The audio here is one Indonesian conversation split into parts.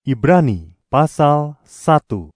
Ibrani pasal 1.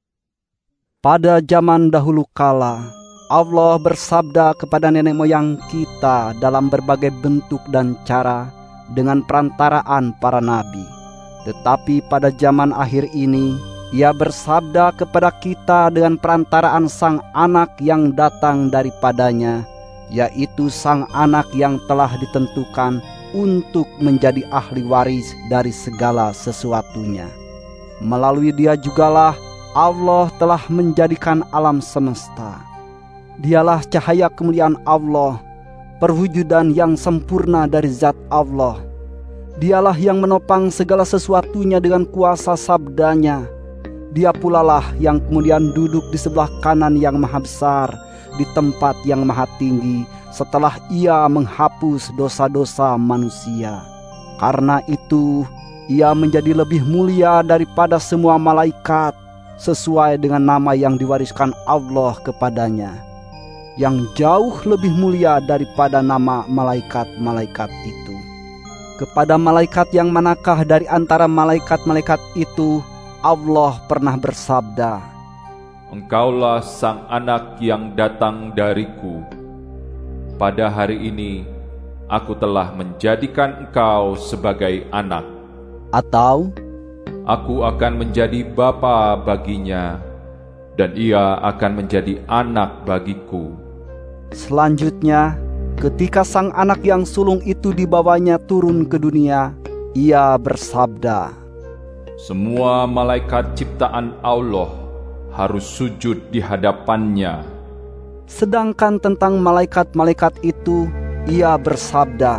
Pada zaman dahulu kala, Allah bersabda kepada nenek moyang kita dalam berbagai bentuk dan cara dengan perantaraan para nabi. Tetapi pada zaman akhir ini, Ia bersabda kepada kita dengan perantaraan Sang Anak yang datang daripadanya, yaitu Sang Anak yang telah ditentukan untuk menjadi ahli waris dari segala sesuatunya. Melalui Dia jugalah Allah telah menjadikan alam semesta. Dialah cahaya kemuliaan Allah, perwujudan yang sempurna dari zat Allah. Dialah yang menopang segala sesuatunya dengan kuasa sabdanya. Dia pulalah yang kemudian duduk di sebelah kanan yang maha besar, di tempat yang maha tinggi, setelah Ia menghapus dosa-dosa manusia. Karena itu, Ia menjadi lebih mulia daripada semua malaikat, sesuai dengan nama yang diwariskan Allah kepadanya, yang jauh lebih mulia daripada nama malaikat-malaikat itu. Kepada malaikat yang manakah dari antara malaikat-malaikat itu, Allah pernah bersabda, "Engkaulah Sang Anak yang datang dariku. Pada hari ini, aku telah menjadikan engkau sebagai anak." Atau, "Aku akan menjadi bapa baginya, dan ia akan menjadi anak bagiku." Selanjutnya, ketika Sang Anak yang sulung itu dibawanya turun ke dunia, Ia bersabda, "Semua malaikat ciptaan Allah harus sujud di hadapannya." Sedangkan tentang malaikat-malaikat itu, Ia bersabda,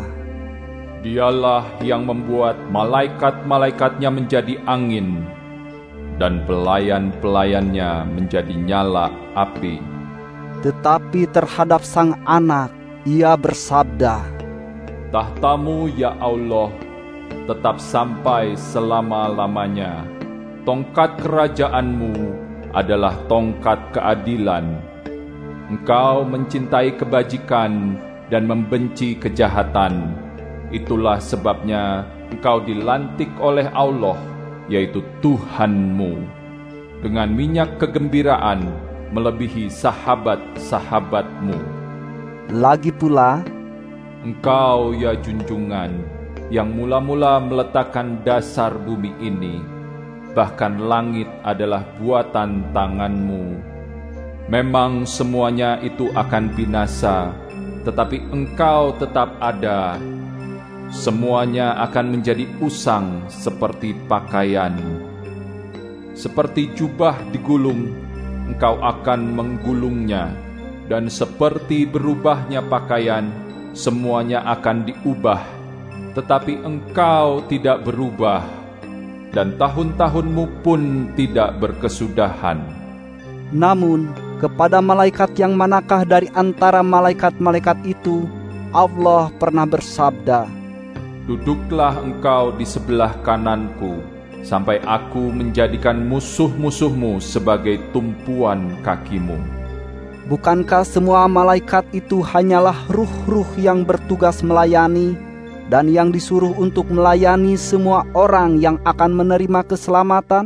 "Dialah yang membuat malaikat-malaikatnya menjadi angin, dan pelayan-pelayannya menjadi nyala api." Tetapi terhadap Sang Anak, Ia bersabda, "Tahtamu, ya Allah, tetap sampai selama-lamanya. Tongkat kerajaanmu adalah tongkat keadilan. Engkau mencintai kebajikan dan membenci kejahatan. Itulah sebabnya engkau dilantik oleh Allah, yaitu Tuhanmu, dengan minyak kegembiraan melebihi sahabat-sahabatmu." Lagi pula, "Engkau, ya junjungan, yang mula-mula meletakkan dasar bumi ini, bahkan langit adalah buatan tanganmu. Memang semuanya itu akan binasa, tetapi engkau tetap ada. Semuanya akan menjadi usang seperti pakaian. Seperti jubah digulung, engkau akan menggulungnya, dan seperti berubahnya pakaian, semuanya akan diubah. Tetapi engkau tidak berubah, dan tahun-tahunmu pun tidak berkesudahan." namun kepada malaikat yang manakah dari antara malaikat-malaikat itu, Allah pernah bersabda, "Duduklah engkau di sebelah kananku, sampai aku menjadikan musuh-musuhmu sebagai tumpuan kakimu." Bukankah semua malaikat itu hanyalah ruh-ruh yang bertugas melayani dan yang disuruh untuk melayani semua orang yang akan menerima keselamatan?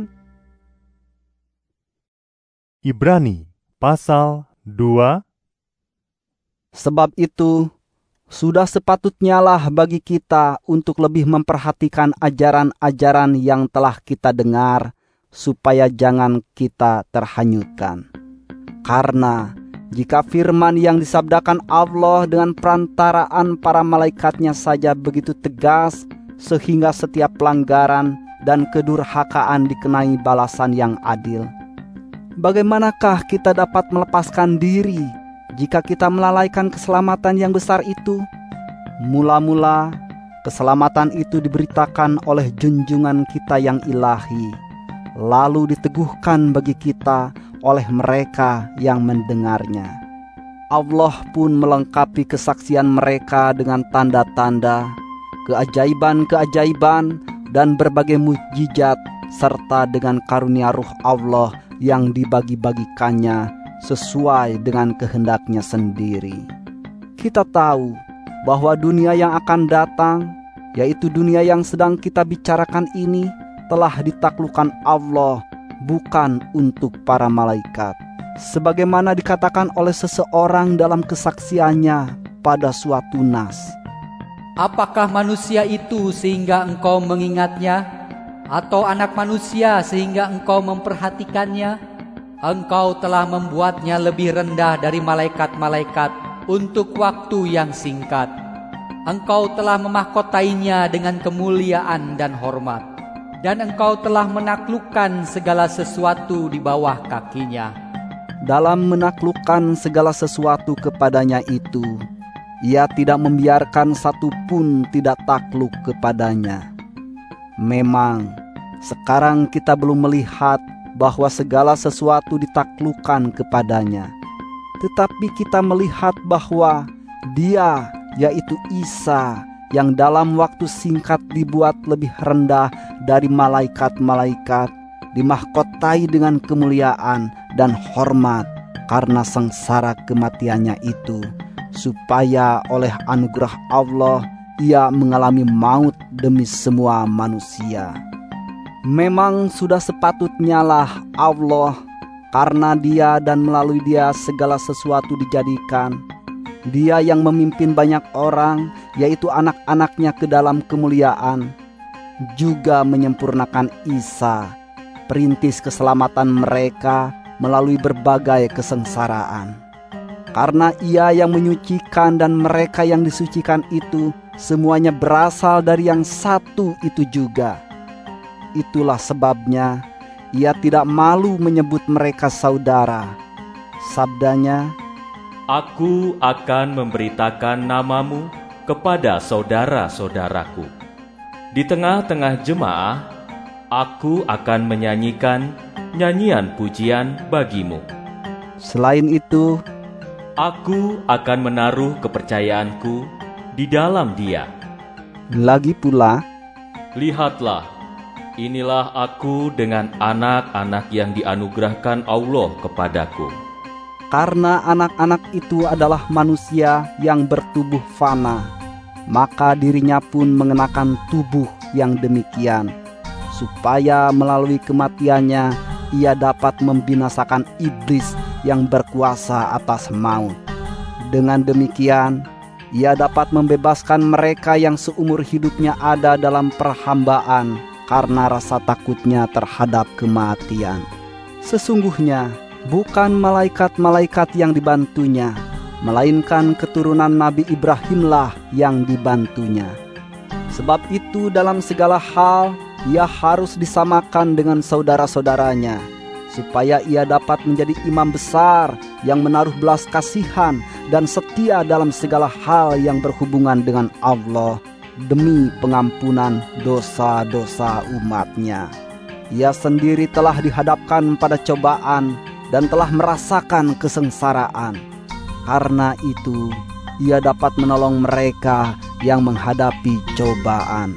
Ibrani pasal 2. Sebab itu, sudah sepatutnya lah bagi kita untuk lebih memperhatikan ajaran-ajaran yang telah kita dengar, supaya jangan kita terhanyutkan. Karena jika firman yang disabdakan Allah dengan perantaraan para malaikatnya saja begitu tegas, sehingga setiap pelanggaran dan kedurhakaan dikenai balasan yang adil, bagaimanakah kita dapat melepaskan diri jika kita melalaikan keselamatan yang besar itu? Mula-mula, keselamatan itu diberitakan oleh junjungan kita yang ilahi, lalu diteguhkan bagi kita oleh mereka yang mendengarnya. Allah pun melengkapi kesaksian mereka dengan tanda-tanda, keajaiban-keajaiban, dan berbagai mukjizat, serta dengan karunia Ruh Allah yang dibagi-bagikannya sesuai dengan kehendaknya sendiri. Kita tahu bahwa dunia yang akan datang, yaitu dunia yang sedang kita bicarakan ini, telah ditaklukkan Allah, bukan untuk para malaikat. Sebagaimana dikatakan oleh seseorang dalam kesaksiannya pada suatu nas. Apakah manusia itu sehingga engkau mengingatnya? Atau anak manusia sehingga engkau memperhatikannya? Engkau telah membuatnya lebih rendah dari malaikat-malaikat untuk waktu yang singkat. Engkau telah memahkotainya dengan kemuliaan dan hormat, dan engkau telah menaklukkan segala sesuatu di bawah kakinya. Dalam menaklukkan segala sesuatu kepadanya itu, ia tidak membiarkan satu pun tidak takluk kepadanya. Memang, sekarang kita belum melihat bahwa segala sesuatu ditaklukkan kepadanya. Tetapi kita melihat bahwa Dia, yaitu Isa, yang dalam waktu singkat dibuat lebih rendah dari malaikat-malaikat, dimahkotai dengan kemuliaan dan hormat karena sengsara kematiannya itu, supaya oleh anugerah Allah ia mengalami maut demi semua manusia. Memang sudah sepatutnya lah Allah, karena Dia dan melalui Dia segala sesuatu dijadikan. Dia yang memimpin banyak orang, yaitu anak-anaknya ke dalam kemuliaan, juga menyempurnakan Isa, perintis keselamatan mereka melalui berbagai kesengsaraan. Karena Ia yang menyucikan dan mereka yang disucikan itu semuanya berasal dari yang satu itu juga. Itulah sebabnya Ia tidak malu menyebut mereka saudara. Sabdanya, Aku akan memberitakan namamu kepada saudara-saudaraku. Di tengah-tengah jemaah, aku akan menyanyikan nyanyian pujian bagimu. Selain itu, aku akan menaruh kepercayaanku di dalam Dia. Lagi pula, lihatlah, inilah aku dengan anak-anak yang dianugerahkan Allah kepadaku. Karena anak-anak itu adalah manusia yang bertubuh fana, maka dirinya pun mengenakan tubuh yang demikian, supaya melalui kematiannya ia dapat membinasakan iblis yang berkuasa atas maut. Dengan demikian, ia dapat membebaskan mereka yang seumur hidupnya ada dalam perhambaan karena rasa takutnya terhadap kematian. Sesungguhnya, bukan malaikat-malaikat yang dibantunya, melainkan keturunan Nabi Ibrahimlah yang dibantunya. Sebab itu dalam segala hal ia harus disamakan dengan saudara-saudaranya, supaya ia dapat menjadi imam besar yang menaruh belas kasihan dan setia dalam segala hal yang berhubungan dengan Allah, demi pengampunan dosa-dosa umatnya. Ia sendiri telah dihadapkan pada cobaan dan telah merasakan kesengsaraan. Karena itu, ia dapat menolong mereka yang menghadapi cobaan.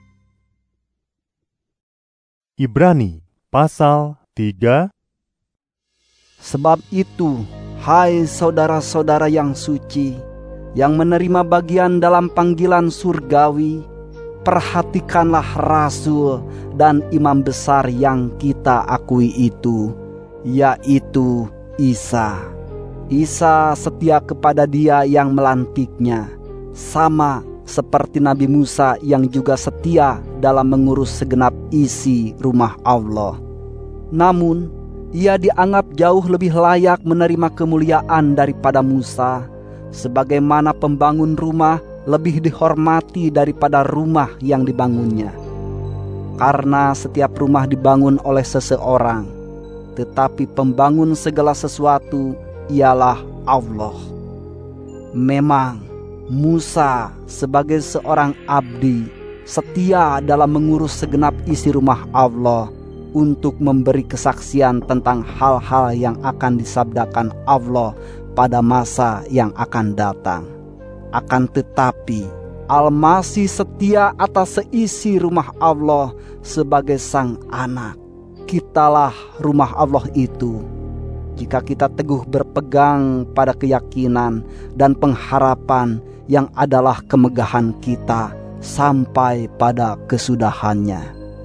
Ibrani pasal 3. Sebab itu, hai saudara-saudara yang suci, yang menerima bagian dalam panggilan surgawi, perhatikanlah rasul dan imam besar yang kita akui itu, yaitu Isa. Isa setia kepada Dia yang melantiknya, sama seperti Nabi Musa yang juga setia dalam mengurus segenap isi rumah Allah. Namun, ia dianggap jauh lebih layak menerima kemuliaan daripada Musa, sebagaimana pembangun rumah lebih dihormati daripada rumah yang dibangunnya. Karena setiap rumah dibangun oleh seseorang, tetapi pembangun segala sesuatu ialah Allah. Memang Musa sebagai seorang abdi setia dalam mengurus segenap isi rumah Allah untuk memberi kesaksian tentang hal-hal yang akan disabdakan Allah pada masa yang akan datang. Akan tetapi Al-Masih setia atas seisi rumah Allah sebagai sang anak. Kitalah rumah Allah itu, jika kita teguh berpegang pada keyakinan dan pengharapan yang adalah kemegahan kita sampai pada kesudahannya.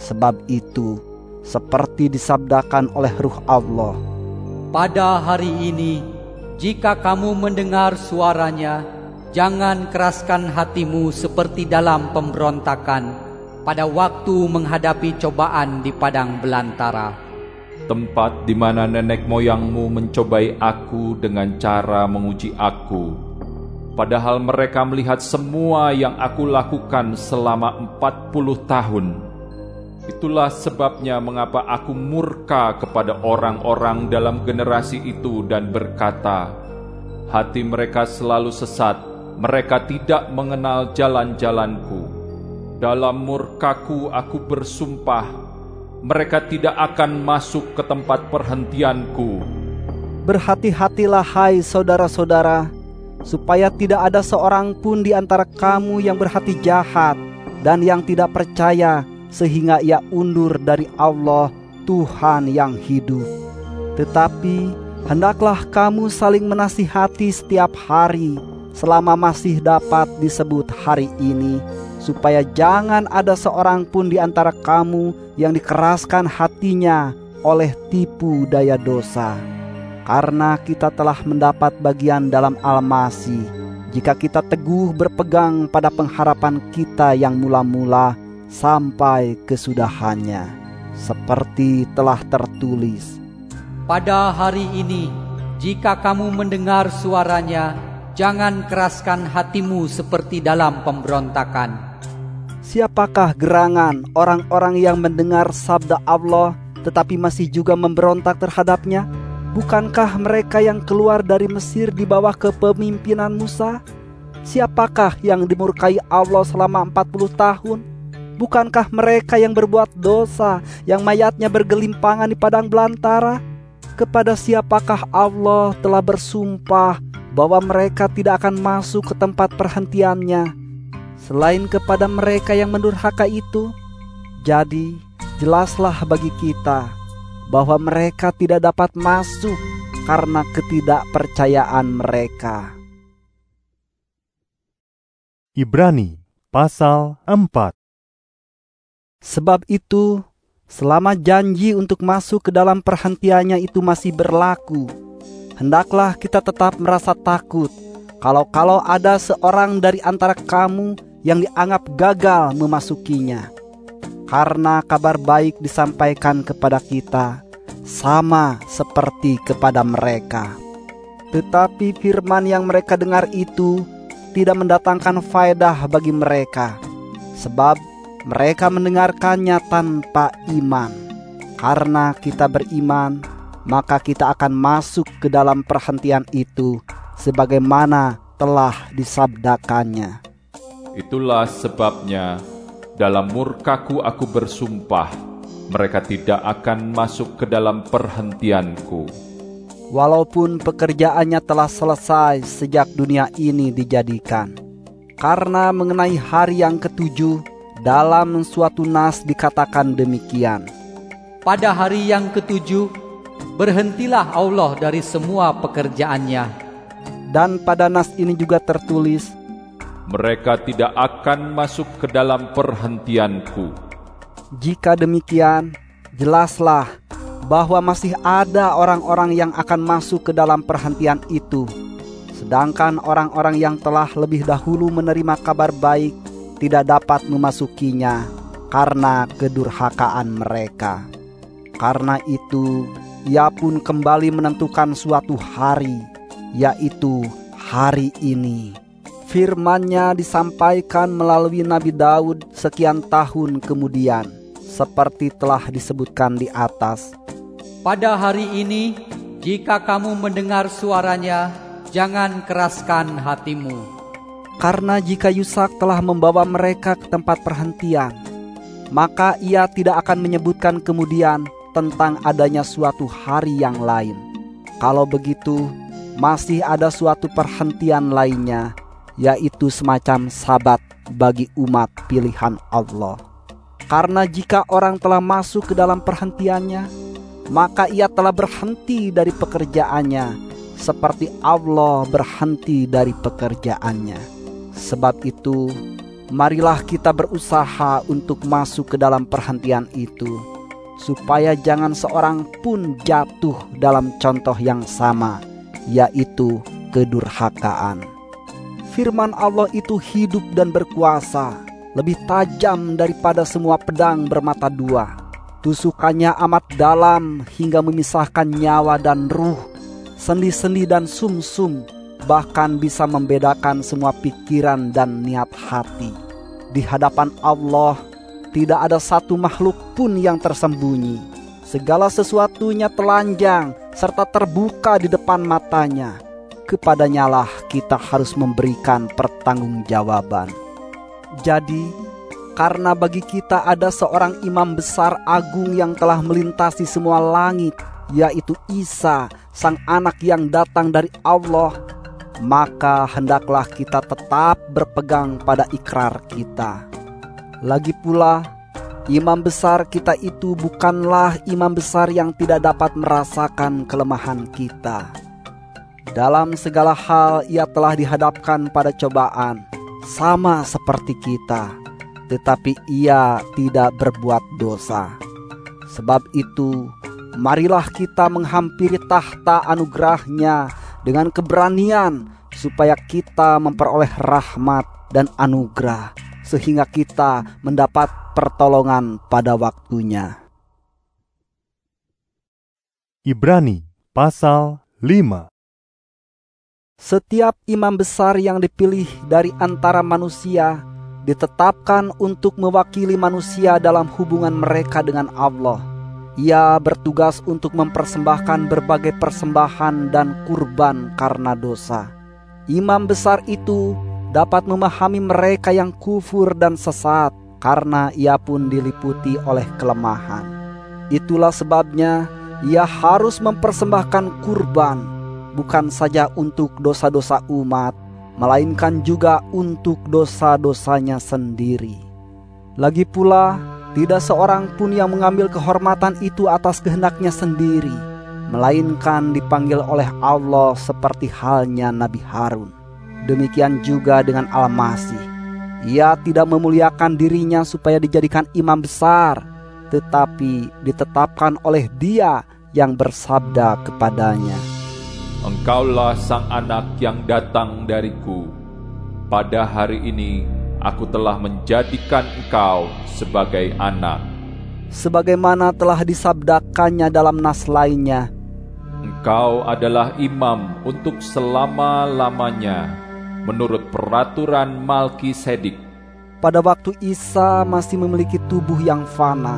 Sebab itu, seperti disabdakan oleh Ruh Allah, pada hari ini, jika kamu mendengar suaranya, jangan keraskan hatimu seperti dalam pemberontakan pada waktu menghadapi cobaan di padang belantara. Tempat di mana nenek moyangmu mencobai aku dengan cara menguji aku, padahal mereka melihat semua yang aku lakukan selama 40 tahun. Itulah sebabnya mengapa aku murka kepada orang-orang dalam generasi itu dan berkata, hati mereka selalu sesat, mereka tidak mengenal jalan-jalanku. Dalam murkaku aku bersumpah, mereka tidak akan masuk ke tempat perhentianku. berhati-hatilah hai saudara-saudara, supaya tidak ada seorang pun di antara kamu yang berhati jahat dan yang tidak percaya, sehingga ia undur dari Allah Tuhan yang hidup. Tetapi hendaklah kamu saling menasihati setiap hari, selama masih dapat disebut hari ini, supaya jangan ada seorang pun di antara kamu yang dikeraskan hatinya oleh tipu daya dosa. Karena kita telah mendapat bagian dalam Al-Masih, jika kita teguh berpegang pada pengharapan kita yang mula-mula sampai kesudahannya, seperti telah tertulis, pada hari ini, jika kamu mendengar suaranya, jangan keraskan hatimu seperti dalam pemberontakan. siapakah gerangan orang-orang yang mendengar sabda Allah tetapi masih juga memberontak terhadapnya? Bukankah mereka yang keluar dari Mesir di bawah kepemimpinan Musa? Siapakah yang dimurkai Allah selama 40 tahun? Bukankah mereka yang berbuat dosa, yang mayatnya bergelimpangan di padang belantara? Kepada siapakah Allah telah bersumpah bahwa mereka tidak akan masuk ke tempat perhentiannya, selain kepada mereka yang mendurhaka itu? Jadi, jelaslah bagi kita bahwa mereka tidak dapat masuk karena ketidakpercayaan mereka. Ibrani pasal 4. Sebab itu, selama janji untuk masuk ke dalam perhentiannya itu masih berlaku, hendaklah kita tetap merasa takut kalau ada seorang dari antara kamu yang dianggap gagal memasukinya. Karena kabar baik disampaikan kepada kita, sama seperti kepada mereka. Tetapi firman yang mereka dengar itu tidak mendatangkan faedah bagi mereka, sebab mereka mendengarkannya tanpa iman. Karena kita beriman, maka kita akan masuk ke dalam perhentian itu, sebagaimana telah disabdakannya. Itulah sebabnya dalam murkaku aku bersumpah, mereka tidak akan masuk ke dalam perhentianku. Walaupun pekerjaannya telah selesai sejak dunia ini dijadikan. Karena mengenai hari yang ketujuh, dalam suatu nas dikatakan demikian, Pada hari yang ketujuh, berhentilah Allah dari semua pekerjaannya. Dan pada nas ini juga tertulis, Mereka tidak akan masuk ke dalam perhentianku. jika demikian, jelaslah bahwa masih ada orang-orang yang akan masuk ke dalam perhentian itu, sedangkan orang-orang yang telah lebih dahulu menerima kabar baik tidak dapat memasukinya karena kedurhakaan mereka. Karena itu, Ia pun kembali menentukan suatu hari, yaitu hari ini. Firman-Nya disampaikan melalui Nabi Daud sekian tahun kemudian, seperti telah disebutkan di atas. Pada hari ini, jika kamu mendengar suaranya, jangan keraskan hatimu. Karena jika Yusak telah membawa mereka ke tempat perhentian, maka ia tidak akan menyebutkan kemudian tentang adanya suatu hari yang lain. Kalau begitu, masih ada suatu perhentian lainnya, yaitu semacam sabat bagi umat pilihan Allah. Karena jika orang telah masuk ke dalam perhentiannya, maka ia telah berhenti dari pekerjaannya, seperti Allah berhenti dari pekerjaannya. Sebab itu, marilah kita berusaha untuk masuk ke dalam perhentian itu, supaya jangan seorang pun jatuh dalam contoh yang sama, yaitu kedurhakaan. Firman Allah itu hidup dan berkuasa, lebih tajam daripada semua pedang bermata dua. Tusukannya amat dalam hingga memisahkan nyawa dan ruh, sendi-sendi dan sumsum, bahkan bisa membedakan semua pikiran dan niat hati. Di hadapan Allah tidak ada satu makhluk pun yang tersembunyi. Segala sesuatunya telanjang serta terbuka di depan matanya. Kepadanyalah kita harus memberikan pertanggungjawaban. Jadi, karena bagi kita ada seorang imam besar agung yang telah melintasi semua langit, yaitu Isa, sang anak yang datang dari Allah, maka hendaklah kita tetap berpegang pada ikrar kita. Lagi pula, imam besar kita itu bukanlah imam besar yang tidak dapat merasakan kelemahan kita. Dalam segala hal ia telah dihadapkan pada cobaan, sama seperti kita, tetapi ia tidak berbuat dosa. Sebab itu, marilah kita menghampiri tahta anugerahnya dengan keberanian, supaya kita memperoleh rahmat dan anugerah, sehingga kita mendapat pertolongan pada waktunya. Ibrani pasal 5. Setiap imam besar yang dipilih dari antara manusia ditetapkan untuk mewakili manusia dalam hubungan mereka dengan Allah. Ia bertugas untuk mempersembahkan berbagai persembahan dan kurban karena dosa. Imam besar itu dapat memahami mereka yang kufur dan sesat, karena ia pun diliputi oleh kelemahan. Itulah sebabnya ia harus mempersembahkan kurban, bukan saja untuk dosa-dosa umat, melainkan juga untuk dosa-dosanya sendiri. Lagi pula, tidak seorang pun yang mengambil kehormatan itu atas kehendaknya sendiri, melainkan dipanggil oleh Allah seperti halnya Nabi Harun. Demikian juga dengan Al-Masih. Ia tidak memuliakan dirinya supaya dijadikan imam besar, tetapi ditetapkan oleh Dia yang bersabda kepadanya, Engkaulah sang anak yang datang dariku. Pada hari ini aku telah menjadikan engkau sebagai anak. Sebagaimana telah disabdakannya dalam nas lainnya, Engkau adalah imam untuk selama-lamanya, menurut peraturan Malkisedik. pada waktu Isa masih memiliki tubuh yang fana,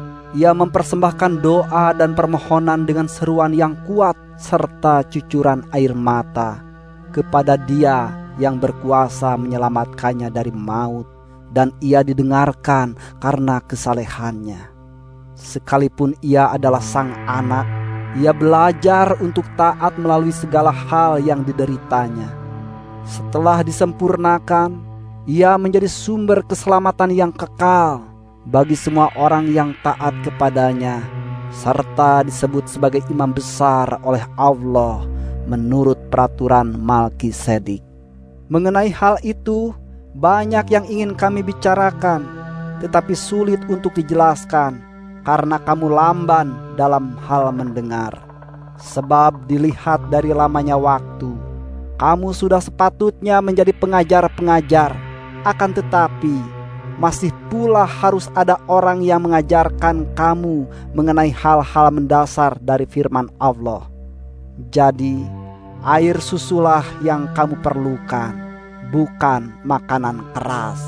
ia mempersembahkan doa dan permohonan dengan seruan yang kuat serta cucuran air mata kepada Dia yang berkuasa menyelamatkannya dari maut, dan ia didengarkan karena kesalehannya. Sekalipun ia adalah sang anak, ia belajar untuk taat melalui segala hal yang dideritanya. Setelah disempurnakan, ia menjadi sumber keselamatan yang kekal bagi semua orang yang taat kepadanya, serta disebut sebagai imam besar oleh Allah menurut peraturan Malkisedik. Mengenai hal itu, banyak yang ingin kami bicarakan, tetapi sulit untuk dijelaskan, karena kamu lamban dalam hal mendengar. Sebab dilihat dari lamanya waktu, kamu sudah sepatutnya menjadi pengajar-pengajar, akan tetapi masih pula harus ada orang yang mengajarkan kamu mengenai hal-hal mendasar dari firman Allah. Jadi, air susulah yang kamu perlukan, bukan makanan keras.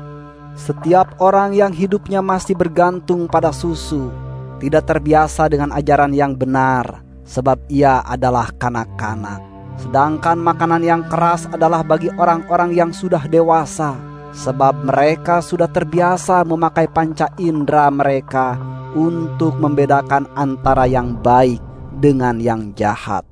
Setiap orang yang hidupnya masih bergantung pada susu tidak terbiasa dengan ajaran yang benar, sebab ia adalah kanak-kanak. Sedangkan makanan yang keras adalah bagi orang-orang yang sudah dewasa, sebab mereka sudah terbiasa memakai panca indera mereka untuk membedakan antara yang baik dengan yang jahat.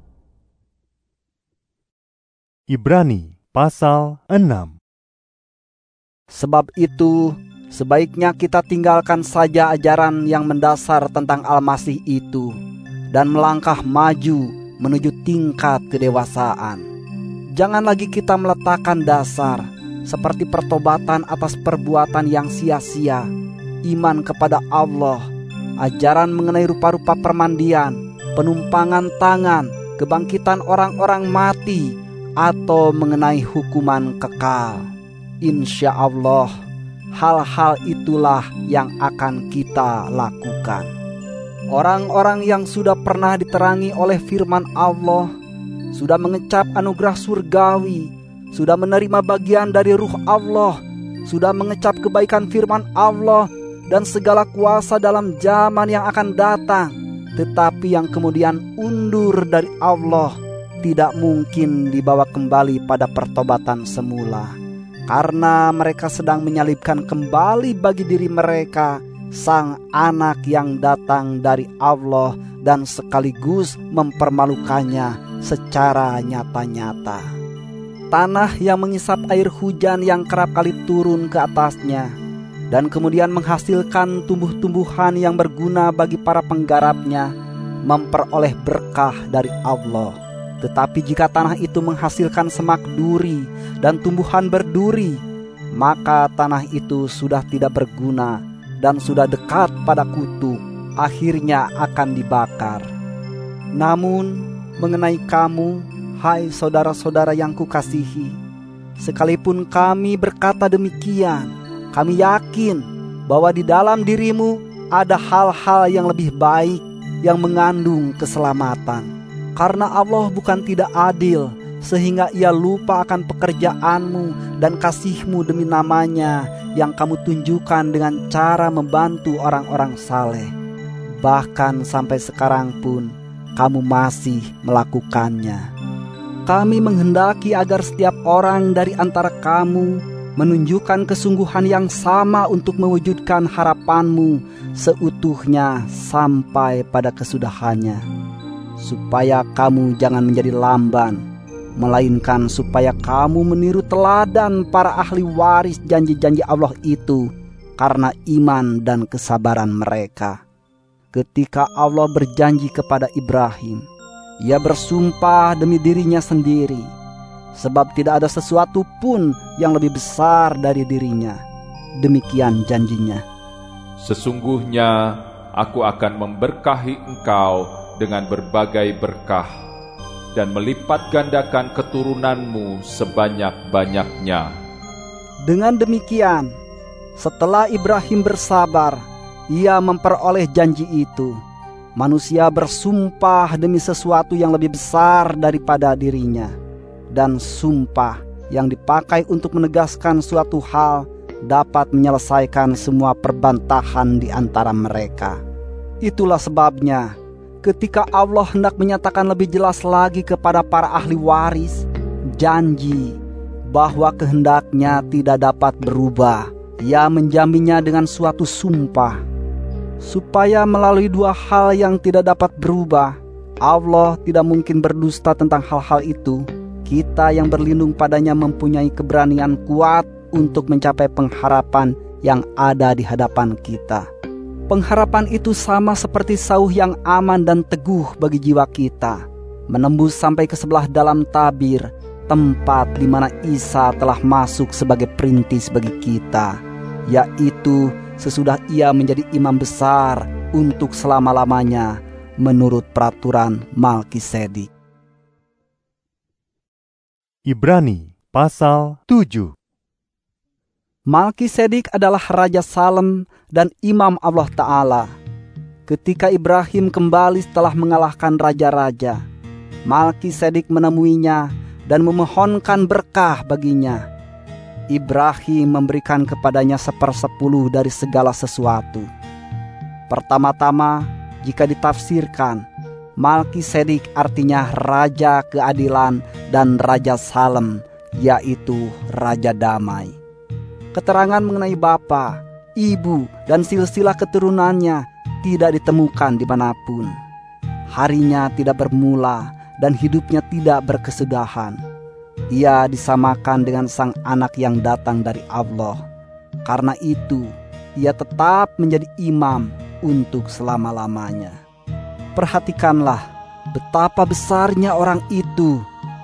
Ibrani pasal 6. Sebab itu, sebaiknya kita tinggalkan saja ajaran yang mendasar tentang Al-Masih itu, dan melangkah maju menuju tingkat kedewasaan. Jangan lagi kita meletakkan dasar, seperti pertobatan atas perbuatan yang sia-sia, iman kepada Allah, ajaran mengenai rupa-rupa permandian, penumpangan tangan, kebangkitan orang-orang mati, atau mengenai hukuman kekal. Insya Allah, hal-hal itulah yang akan kita lakukan. Orang-orang yang sudah pernah diterangi oleh firman Allah, sudah mengecap anugerah surgawi, sudah menerima bagian dari ruh Allah, sudah mengecap kebaikan firman Allah dan segala kuasa dalam zaman yang akan datang, tetapi yang kemudian undur dari Allah tidak mungkin dibawa kembali pada pertobatan semula, karena mereka sedang menyalibkan kembali bagi diri mereka Sang Anak yang datang dari Allah dan sekaligus mempermalukannya secara nyata-nyata. Tanah yang mengisap air hujan yang kerap kali turun ke atasnya dan kemudian menghasilkan tumbuh-tumbuhan yang berguna bagi para penggarapnya, memperoleh berkah dari Allah. Tetapi jika tanah itu menghasilkan semak duri dan tumbuhan berduri, maka tanah itu sudah tidak berguna dan sudah dekat pada kutu, akhirnya akan dibakar. Namun mengenai kamu, hai saudara-saudara yang kukasihi, sekalipun kami berkata demikian, kami yakin bahwa di dalam dirimu ada hal-hal yang lebih baik yang mengandung keselamatan. Karena Allah bukan tidak adil, sehingga Ia lupa akan pekerjaanmu dan kasihmu demi namanya yang kamu tunjukkan dengan cara membantu orang-orang saleh. Bahkan sampai sekarang pun kamu masih melakukannya. Kami menghendaki agar setiap orang dari antara kamu menunjukkan kesungguhan yang sama untuk mewujudkan harapanmu seutuhnya sampai pada kesudahannya, supaya kamu jangan menjadi lamban, melainkan supaya kamu meniru teladan para ahli waris janji-janji Allah itu karena iman dan kesabaran mereka. Ketika Allah berjanji kepada Ibrahim, Ia bersumpah demi dirinya sendiri, sebab tidak ada sesuatu pun yang lebih besar dari dirinya. Demikian janjinya. Sesungguhnya aku akan memberkahi engkau dengan berbagai berkah dan melipat gandakan keturunanmu sebanyak-banyaknya. Dengan demikian, setelah Ibrahim bersabar, ia memperoleh janji itu. Manusia bersumpah demi sesuatu yang lebih besar daripada dirinya, dan sumpah yang dipakai untuk menegaskan suatu hal dapat menyelesaikan semua perbantahan di antara mereka. Itulah sebabnya ketika Allah hendak menyatakan lebih jelas lagi kepada para ahli waris janji bahwa kehendaknya tidak dapat berubah, Ia menjaminnya dengan suatu sumpah, supaya melalui dua hal yang tidak dapat berubah, Allah tidak mungkin berdusta tentang hal-hal itu. Kita yang berlindung padanya mempunyai keberanian kuat untuk mencapai pengharapan yang ada di hadapan kita. Pengharapan itu sama seperti sauh yang aman dan teguh bagi jiwa kita, menembus sampai ke sebelah dalam tabir, tempat di mana Isa telah masuk sebagai perintis bagi kita, yaitu sesudah Ia menjadi imam besar untuk selama-lamanya menurut peraturan Malkisedek. Ibrani pasal 7. Malkisedek adalah Raja Salem dan Imam Allah Ta'ala. Ketika Ibrahim kembali setelah mengalahkan raja-raja, Malkisedek menemuinya dan memohonkan berkah baginya. Ibrahim memberikan kepadanya 1/10 dari segala sesuatu. Pertama-tama, jika ditafsirkan, Malkisedek artinya Raja Keadilan dan Raja Salem, yaitu Raja Damai. Keterangan mengenai bapa, ibu, dan silsilah keturunannya tidak ditemukan dimanapun. Harinya tidak bermula dan hidupnya tidak berkesudahan. Ia disamakan dengan Sang Anak yang datang dari Allah. Karena itu, ia tetap menjadi imam untuk selama-lamanya. Perhatikanlah betapa besarnya orang itu,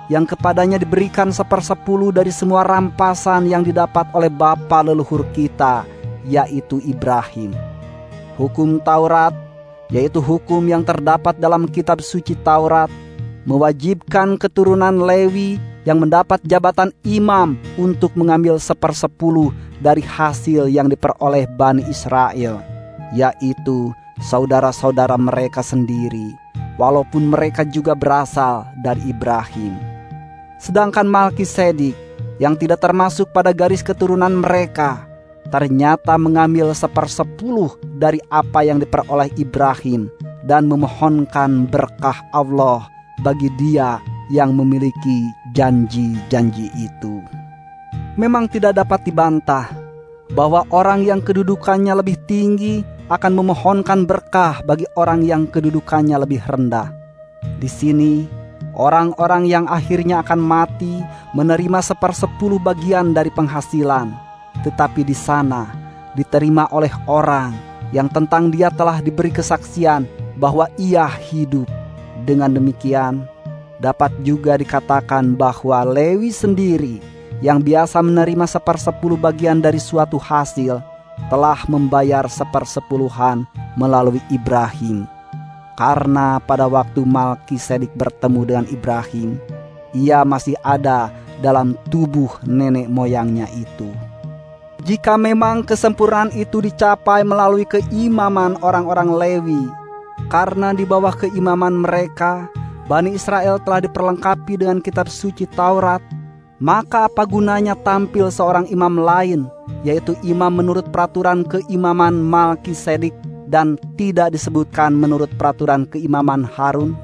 yang kepadanya diberikan 1/10 dari semua rampasan yang didapat oleh bapa leluhur kita, yaitu Ibrahim. Hukum Taurat, yaitu hukum yang terdapat dalam kitab suci Taurat, mewajibkan keturunan Lewi yang mendapat jabatan imam untuk mengambil 1/10 dari hasil yang diperoleh Bani Israel, yaitu saudara-saudara mereka sendiri, walaupun mereka juga berasal dari Ibrahim. Sedangkan Malkisedik yang tidak termasuk pada garis keturunan mereka ternyata mengambil 1/10 dari apa yang diperoleh Ibrahim dan memohonkan berkah Allah bagi dia yang memiliki janji-janji itu. Memang tidak dapat dibantah bahwa orang yang kedudukannya lebih tinggi akan memohonkan berkah bagi orang yang kedudukannya lebih rendah. Di sini, orang-orang yang akhirnya akan mati menerima 1/10 bagian dari penghasilan, tetapi di sana diterima oleh orang yang tentang dia telah diberi kesaksian bahwa ia hidup. Dengan demikian, dapat juga dikatakan bahwa Lewi sendiri yang biasa menerima 1/10 bagian dari suatu hasil telah membayar 1/10 melalui Ibrahim. Karena pada waktu Malkisedik bertemu dengan Ibrahim, ia masih ada dalam tubuh nenek moyangnya itu. Jika memang kesempurnaan itu dicapai melalui keimaman orang-orang Lewi, karena di bawah keimaman mereka, Bani Israel telah diperlengkapi dengan kitab suci Taurat, maka apa gunanya tampil seorang imam lain, yaitu imam menurut peraturan keimaman Malkisedik dan tidak disebutkan menurut peraturan keimaman Harun?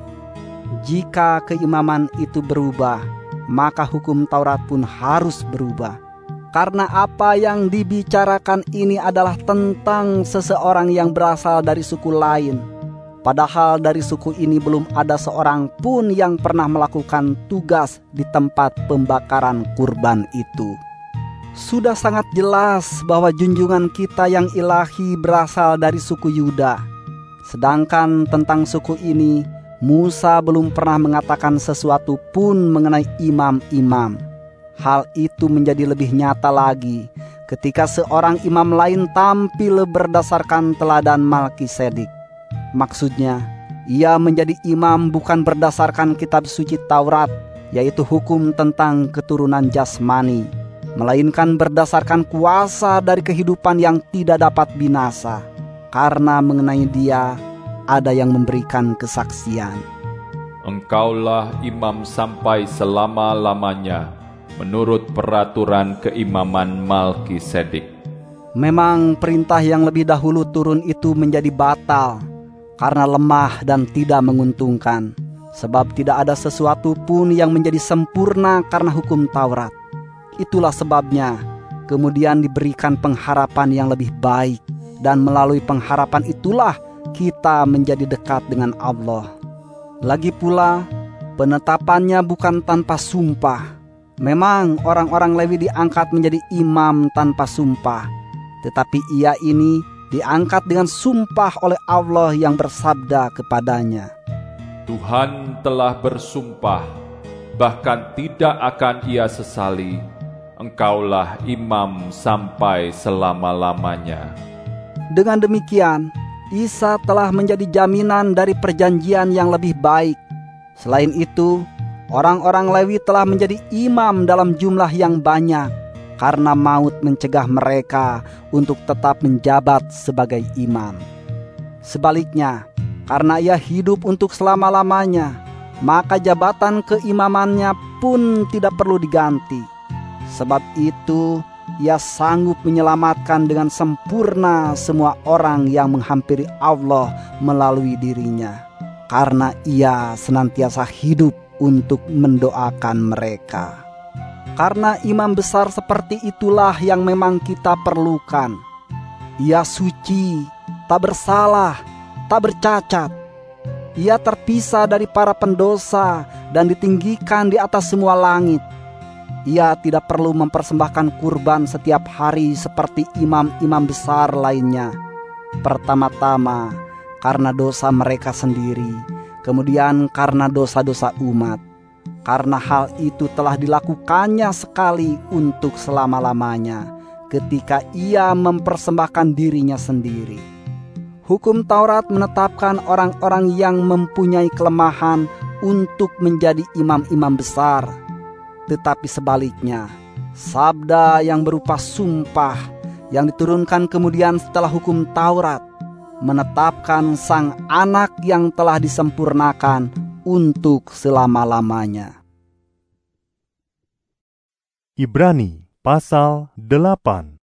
Jika keimaman itu berubah, maka hukum Taurat pun harus berubah. Karena apa yang dibicarakan ini adalah tentang seseorang yang berasal dari suku lain. Padahal dari suku ini belum ada seorang pun yang pernah melakukan tugas di tempat pembakaran kurban itu. Sudah sangat jelas bahwa junjungan kita yang ilahi berasal dari suku Yuda. Sedangkan tentang suku ini, Musa belum pernah mengatakan sesuatu pun mengenai imam-imam. Hal itu menjadi lebih nyata lagi ketika seorang imam lain tampil berdasarkan teladan Malkisedik. Maksudnya, ia menjadi imam bukan berdasarkan kitab suci Taurat, yaitu hukum tentang keturunan jasmani, melainkan berdasarkan kuasa dari kehidupan yang tidak dapat binasa, karena mengenai dia ada yang memberikan kesaksian. Engkaulah imam sampai selama-lamanya, menurut peraturan keimaman Malkisedik. Memang perintah yang lebih dahulu turun itu menjadi batal, karena lemah dan tidak menguntungkan, sebab tidak ada sesuatu pun yang menjadi sempurna karena hukum Taurat. Itulah sebabnya kemudian diberikan pengharapan yang lebih baik, dan melalui pengharapan itulah kita menjadi dekat dengan Allah. Lagi pula, penetapannya bukan tanpa sumpah. Memang orang-orang Lewi diangkat menjadi imam tanpa sumpah, tetapi ia ini diangkat dengan sumpah oleh Allah yang bersabda kepadanya, Tuhan telah bersumpah, bahkan tidak akan ia sesali, engkaulah imam sampai selama-lamanya. Dengan demikian, Isa telah menjadi jaminan dari perjanjian yang lebih baik. Selain itu, orang-orang Lewi telah menjadi imam dalam jumlah yang banyak, karena maut mencegah mereka untuk tetap menjabat sebagai imam. Sebaliknya, karena ia hidup untuk selama-lamanya, maka jabatan keimamannya pun tidak perlu diganti. Sebab itu, ia sanggup menyelamatkan dengan sempurna semua orang yang menghampiri Allah melalui dirinya, karena ia senantiasa hidup untuk mendoakan mereka. Karena imam besar seperti itulah yang memang kita perlukan. Ia suci, tak bersalah, tak bercacat. Ia terpisah dari para pendosa dan ditinggikan di atas semua langit. Ia tidak perlu mempersembahkan kurban setiap hari seperti imam-imam besar lainnya. Pertama-tama karena dosa mereka sendiri, kemudian karena dosa-dosa umat. karena hal itu telah dilakukannya sekali untuk selama-lamanya ketika ia mempersembahkan dirinya sendiri. Hukum Taurat menetapkan orang-orang yang mempunyai kelemahan untuk menjadi imam-imam besar. Tetapi sebaliknya, sabda yang berupa sumpah yang diturunkan kemudian setelah hukum Taurat menetapkan sang anak yang telah disempurnakan untuk selama-lamanya. Ibrani pasal 8.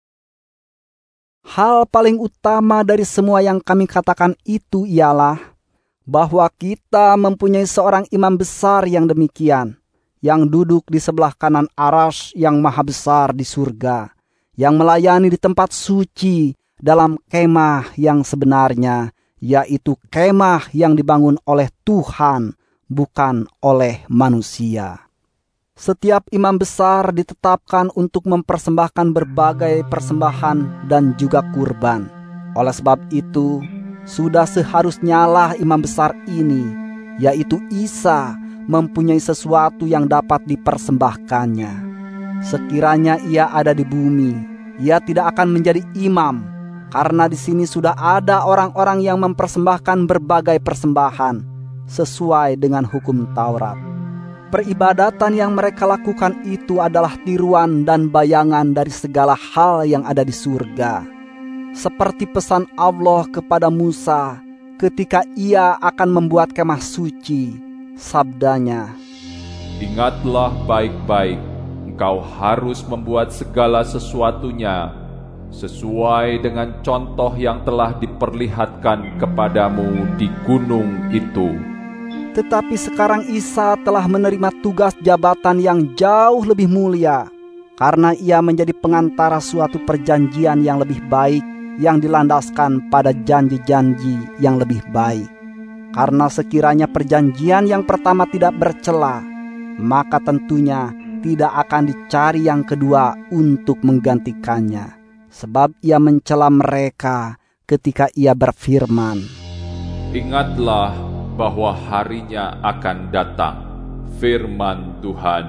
Hal paling utama dari semua yang kami katakan itu ialah bahwa kita mempunyai seorang imam besar yang demikian, yang duduk di sebelah kanan Arsy yang maha besar di surga, yang melayani di tempat suci dalam kemah yang sebenarnya, yaitu kemah yang dibangun oleh Tuhan, bukan oleh manusia. Setiap imam besar ditetapkan untuk mempersembahkan berbagai persembahan dan juga kurban. Oleh sebab itu, sudah seharusnya lah imam besar ini, yaitu Isa, mempunyai sesuatu yang dapat dipersembahkannya. Sekiranya ia ada di bumi, ia tidak akan menjadi imam, karena di sini sudah ada orang-orang yang mempersembahkan berbagai persembahan sesuai dengan hukum Taurat. Peribadatan yang mereka lakukan itu adalah tiruan dan bayangan dari segala hal yang ada di surga. Seperti pesan Allah kepada Musa ketika ia akan membuat kemah suci, sabdanya, "Ingatlah baik-baik, engkau harus membuat segala sesuatunya sesuai dengan contoh yang telah diperlihatkan kepadamu di gunung itu." Tetapi sekarang Isa telah menerima tugas jabatan yang jauh lebih mulia, karena ia menjadi pengantara suatu perjanjian yang lebih baik, yang dilandaskan pada janji-janji yang lebih baik. Karena sekiranya perjanjian yang pertama tidak bercela, maka tentunya tidak akan dicari yang kedua untuk menggantikannya, sebab ia mencela mereka ketika ia berfirman, "Ingatlah bahwa harinya akan datang, firman Tuhan.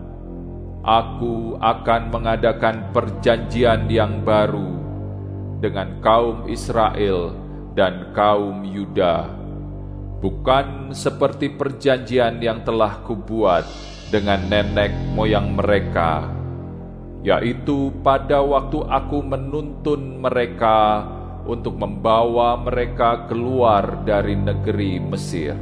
Aku akan mengadakan perjanjian yang baru dengan kaum Israel dan kaum Yuda, bukan seperti perjanjian yang telah kubuat dengan nenek moyang mereka, yaitu pada waktu aku menuntun mereka untuk membawa mereka keluar dari negeri Mesir.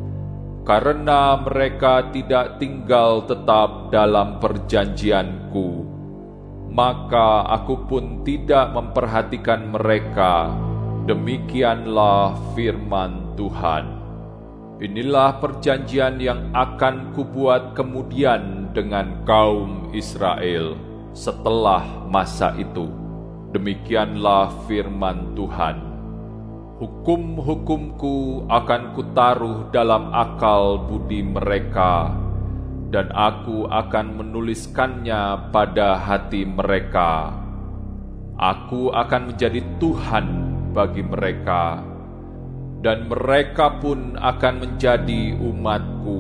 Karena mereka tidak tinggal tetap dalam perjanjianku, maka aku pun tidak memperhatikan mereka. Demikianlah firman Tuhan. Inilah perjanjian yang akan kubuat kemudian dengan kaum Israel setelah masa itu. Demikianlah firman Tuhan. Hukum-hukumku akan kutaruh dalam akal budi mereka, dan aku akan menuliskannya pada hati mereka. Aku akan menjadi Tuhan bagi mereka, dan mereka pun akan menjadi umatku.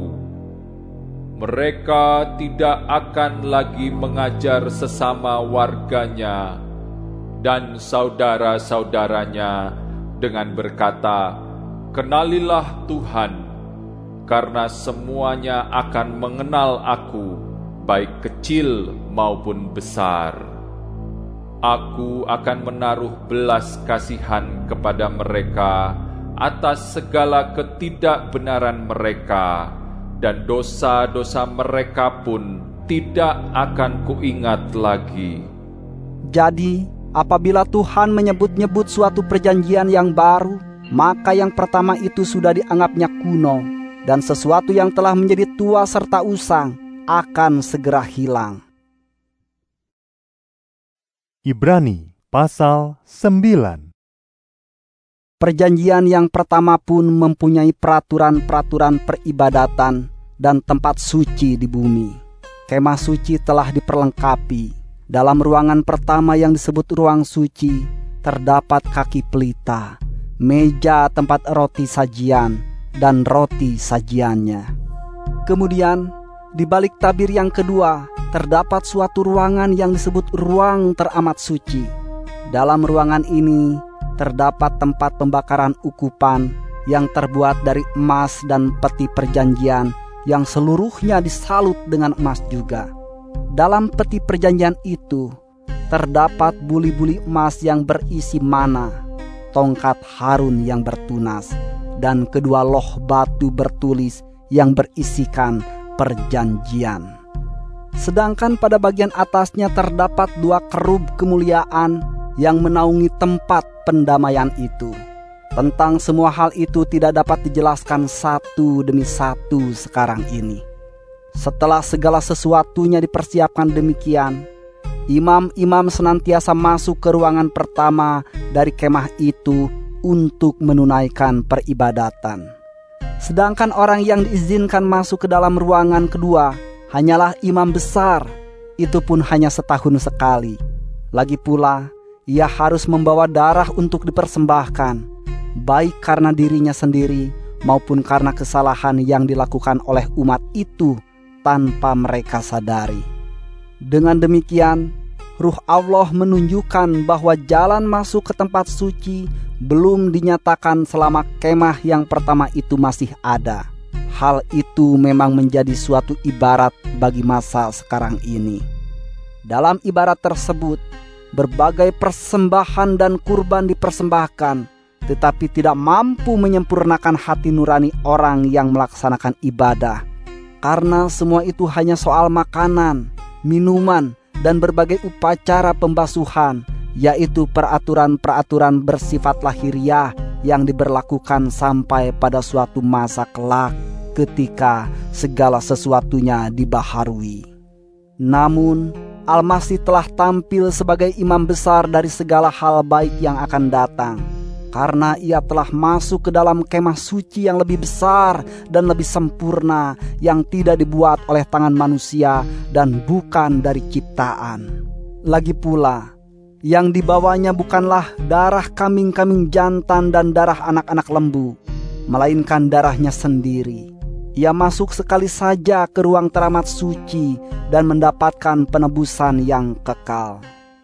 Mereka tidak akan lagi mengajar sesama warganya dan saudara-saudaranya dengan berkata, "Kenalilah Tuhan," karena semuanya akan mengenal aku, baik kecil maupun besar. Aku akan menaruh belas kasihan kepada mereka atas segala ketidakbenaran mereka, dan dosa-dosa mereka pun tidak akan kuingat lagi. Jadi, apabila Tuhan menyebut-nyebut suatu perjanjian yang baru, maka yang pertama itu sudah dianggapnya kuno, dan sesuatu yang telah menjadi tua serta usang akan segera hilang. Ibrani pasal 9. Perjanjian yang pertama pun mempunyai peraturan-peraturan peribadatan dan tempat suci di bumi. Kemah suci telah diperlengkapi. Dalam ruangan pertama yang disebut ruang suci, terdapat kaki pelita, meja tempat roti sajian, dan roti sajiannya. Kemudian, Di balik tabir yang kedua, terdapat suatu ruangan yang disebut ruang teramat suci. Dalam ruangan ini, terdapat tempat pembakaran ukupan yang terbuat dari emas dan peti perjanjian yang seluruhnya disalut dengan emas juga. Dalam peti perjanjian itu, terdapat buli-buli emas yang berisi mana, tongkat Harun yang bertunas, dan kedua loh batu bertulis yang berisikan perjanjian. Sedangkan pada bagian atasnya terdapat 2 kerub kemuliaan yang menaungi tempat pendamaian itu. Tentang semua hal itu tidak dapat dijelaskan satu demi satu sekarang ini. Setelah segala sesuatunya dipersiapkan demikian, imam-imam senantiasa masuk ke ruangan pertama dari kemah itu untuk menunaikan peribadatan. Sedangkan orang yang diizinkan masuk ke dalam ruangan kedua hanyalah imam besar, itu pun hanya setahun sekali. Lagi pula, ia harus membawa darah untuk dipersembahkan, baik karena dirinya sendiri maupun karena kesalahan yang dilakukan oleh umat itu tanpa mereka sadari. Dengan demikian, Ruh Allah menunjukkan bahwa jalan masuk ke tempat suci belum dinyatakan selama kemah yang pertama itu masih ada. Hal itu memang menjadi suatu ibarat bagi masa sekarang ini. Dalam ibarat tersebut, berbagai persembahan dan kurban dipersembahkan, tetapi tidak mampu menyempurnakan hati nurani orang yang melaksanakan ibadah. Karena semua itu hanya soal makanan, minuman, dan berbagai upacara pembasuhan, yaitu peraturan-peraturan bersifat lahiriah yang diberlakukan sampai pada suatu masa kelak ketika segala sesuatunya dibaharui. Namun, Al-Masih telah tampil sebagai imam besar dari segala hal baik yang akan datang, karena ia telah masuk ke dalam kemah suci yang lebih besar dan lebih sempurna, yang tidak dibuat oleh tangan manusia dan bukan dari ciptaan. Lagi pula, yang dibawanya bukanlah darah kambing-kambing jantan dan darah anak-anak lembu, melainkan darahnya sendiri. Ia masuk sekali saja ke ruang teramat suci dan mendapatkan penebusan yang kekal.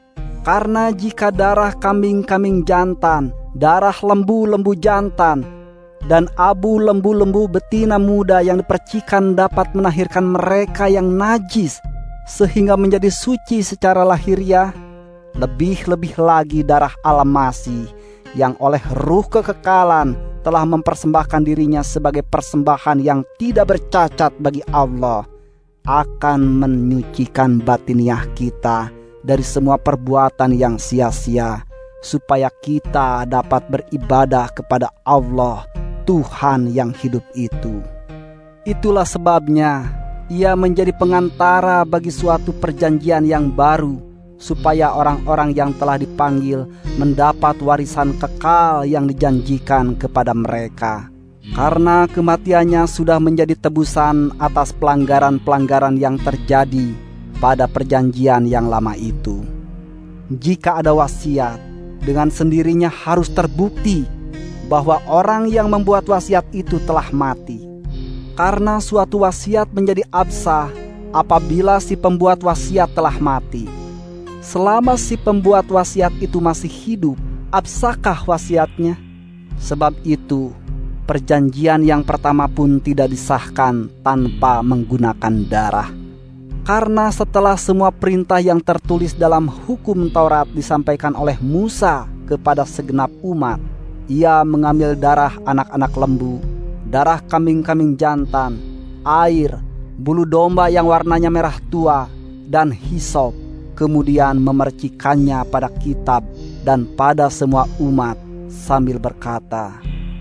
Karena jika darah kambing-kambing jantan, darah lembu-lembu jantan, dan abu lembu-lembu betina muda yang dipercikan dapat menahirkan mereka yang najis sehingga menjadi suci secara lahiriah, lebih-lebih lagi darah Al-Masih yang oleh ruh kekekalan telah mempersembahkan dirinya sebagai persembahan yang tidak bercacat bagi Allah, akan menyucikan batiniah kita dari semua perbuatan yang sia-sia, supaya kita dapat beribadah kepada Allah, Tuhan yang hidup itu. Itulah sebabnya ia menjadi pengantara bagi suatu perjanjian yang baru, supaya orang-orang yang telah dipanggil mendapat warisan kekal yang dijanjikan kepada mereka. Karena kematiannya sudah menjadi tebusan atas pelanggaran-pelanggaran yang terjadi pada perjanjian yang lama itu. Jika ada wasiat, dengan sendirinya harus terbukti bahwa orang yang membuat wasiat itu telah mati. Karena suatu wasiat menjadi absah apabila si pembuat wasiat telah mati. Selama si pembuat wasiat itu masih hidup, absahkah wasiatnya? Sebab itu, perjanjian yang pertama pun tidak disahkan tanpa menggunakan darah. Karena setelah semua perintah yang tertulis dalam hukum Taurat disampaikan oleh Musa kepada segenap umat, ia mengambil darah anak-anak lembu, darah kambing-kambing jantan, air, bulu domba yang warnanya merah tua, dan hisop, kemudian memercikannya pada kitab dan pada semua umat sambil berkata,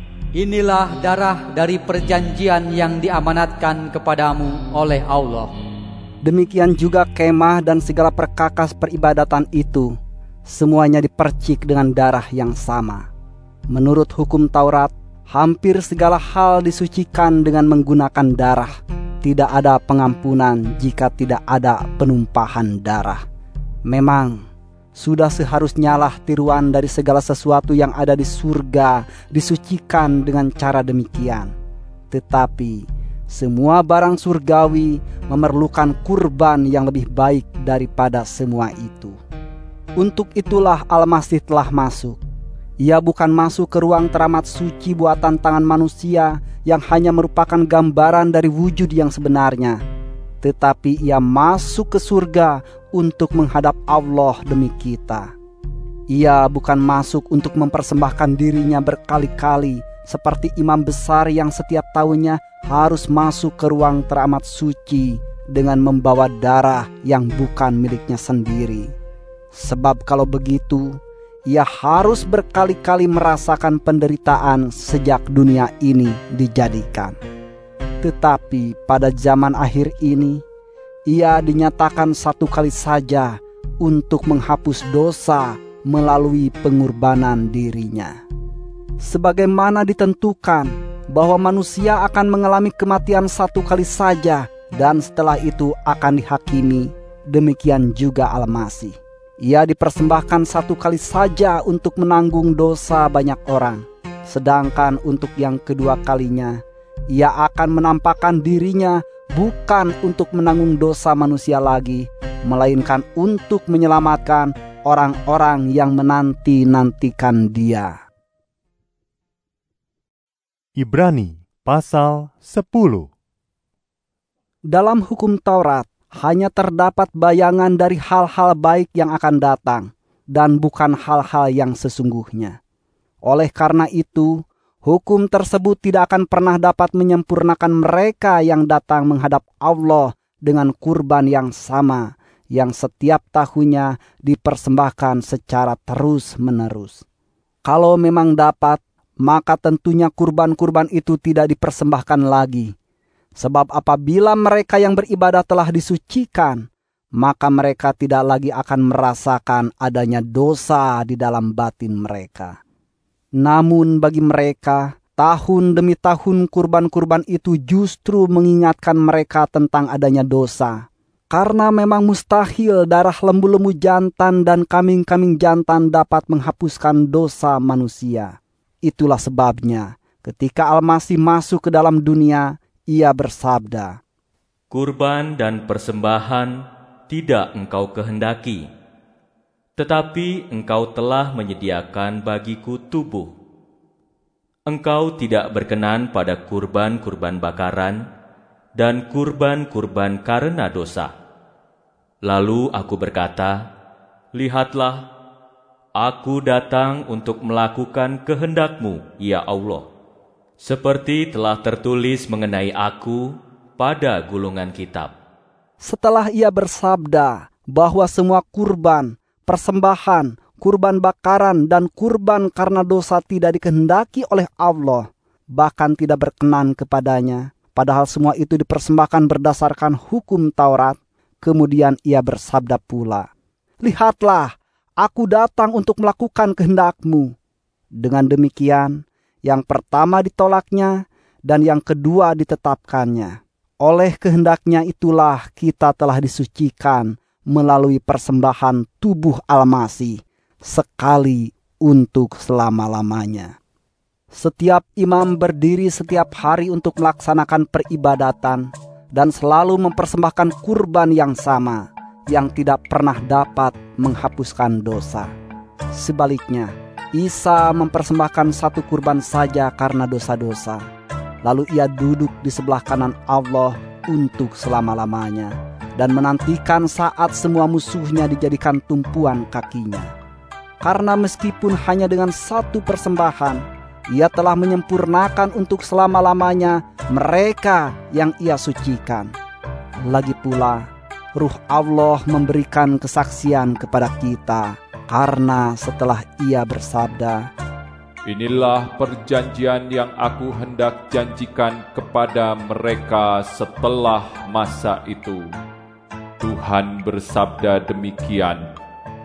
"Inilah darah dari perjanjian yang diamanatkan kepadamu oleh Allah." Demikian juga kemah dan segala perkakas peribadatan itu, semuanya dipercik dengan darah yang sama. Menurut hukum Taurat, hampir segala hal disucikan dengan menggunakan darah. Tidak ada pengampunan jika tidak ada penumpahan darah. Memang, sudah seharusnya lah tiruan dari segala sesuatu yang ada di surga disucikan dengan cara demikian. Tetapi, Semua barang surgawi memerlukan kurban yang lebih baik daripada semua itu. Untuk itulah Al-Masih telah masuk. Ia bukan masuk ke ruang teramat suci buatan tangan manusia yang hanya merupakan gambaran dari wujud yang sebenarnya, tetapi ia masuk ke surga untuk menghadap Allah demi kita. Ia bukan masuk untuk mempersembahkan dirinya berkali-kali seperti imam besar yang setiap tahunnya harus masuk ke ruang teramat suci dengan membawa darah yang bukan miliknya sendiri. Sebab kalau begitu, ia harus berkali-kali merasakan penderitaan sejak dunia ini dijadikan. Tetapi pada zaman akhir ini, ia dinyatakan satu kali saja untuk menghapus dosa melalui pengorbanan dirinya. Sebagaimana ditentukan bahwa manusia akan mengalami kematian satu kali saja dan setelah itu akan dihakimi, demikian juga Al-Masih. Ia dipersembahkan satu kali saja untuk menanggung dosa banyak orang. Sedangkan untuk yang kedua kalinya, ia akan menampakkan dirinya bukan untuk menanggung dosa manusia lagi, melainkan untuk menyelamatkan orang-orang yang menanti-nantikan dia. Ibrani pasal 10. Dalam hukum Taurat, hanya terdapat bayangan dari hal-hal baik yang akan datang, dan bukan hal-hal yang sesungguhnya. Oleh karena itu, hukum tersebut tidak akan pernah dapat menyempurnakan mereka yang datang menghadap Allah dengan kurban yang sama, yang setiap tahunnya dipersembahkan secara terus-menerus. Kalau memang dapat, maka tentunya kurban-kurban itu tidak dipersembahkan lagi. Sebab apabila mereka yang beribadah telah disucikan, maka mereka tidak lagi akan merasakan adanya dosa di dalam batin mereka. Namun bagi mereka, tahun demi tahun kurban-kurban itu justru mengingatkan mereka tentang adanya dosa. Karena memang mustahil darah lembu-lembu jantan dan kambing-kambing jantan dapat menghapuskan dosa manusia. Itulah sebabnya ketika Al-Masih masuk ke dalam dunia, ia bersabda, "Kurban dan persembahan tidak engkau kehendaki, tetapi engkau telah menyediakan bagiku tubuh. Engkau tidak berkenan pada kurban-kurban bakaran dan kurban-kurban karena dosa." Lalu aku berkata, "Lihatlah, aku datang untuk melakukan kehendak-Mu, ya Allah, seperti telah tertulis mengenai aku pada gulungan kitab." Setelah ia bersabda bahwa semua kurban, persembahan, kurban bakaran, dan kurban karena dosa tidak dikehendaki oleh Allah, bahkan tidak berkenan kepadanya, padahal semua itu dipersembahkan berdasarkan hukum Taurat, kemudian ia bersabda pula, "Lihatlah, aku datang untuk melakukan kehendak-Mu." Dengan demikian, yang pertama ditolaknya dan yang kedua ditetapkannya. Oleh kehendaknya itulah kita telah disucikan melalui persembahan tubuh Al-Masih sekali untuk selama-lamanya. Setiap imam berdiri setiap hari untuk melaksanakan peribadatan dan selalu mempersembahkan kurban yang sama, yang tidak pernah dapat menghapuskan dosa. Sebaliknya, Isa mempersembahkan satu kurban saja karena dosa-dosa. Lalu ia duduk di sebelah kanan Allah untuk selama-lamanya dan menantikan saat semua musuhnya dijadikan tumpuan kakinya. Karena meskipun hanya dengan satu persembahan, ia telah menyempurnakan untuk selama-lamanya mereka yang ia sucikan. Lagi pula, Ruh Allah memberikan kesaksian kepada kita, karena setelah ia bersabda, "Inilah perjanjian yang aku hendak janjikan kepada mereka setelah masa itu." Tuhan bersabda demikian,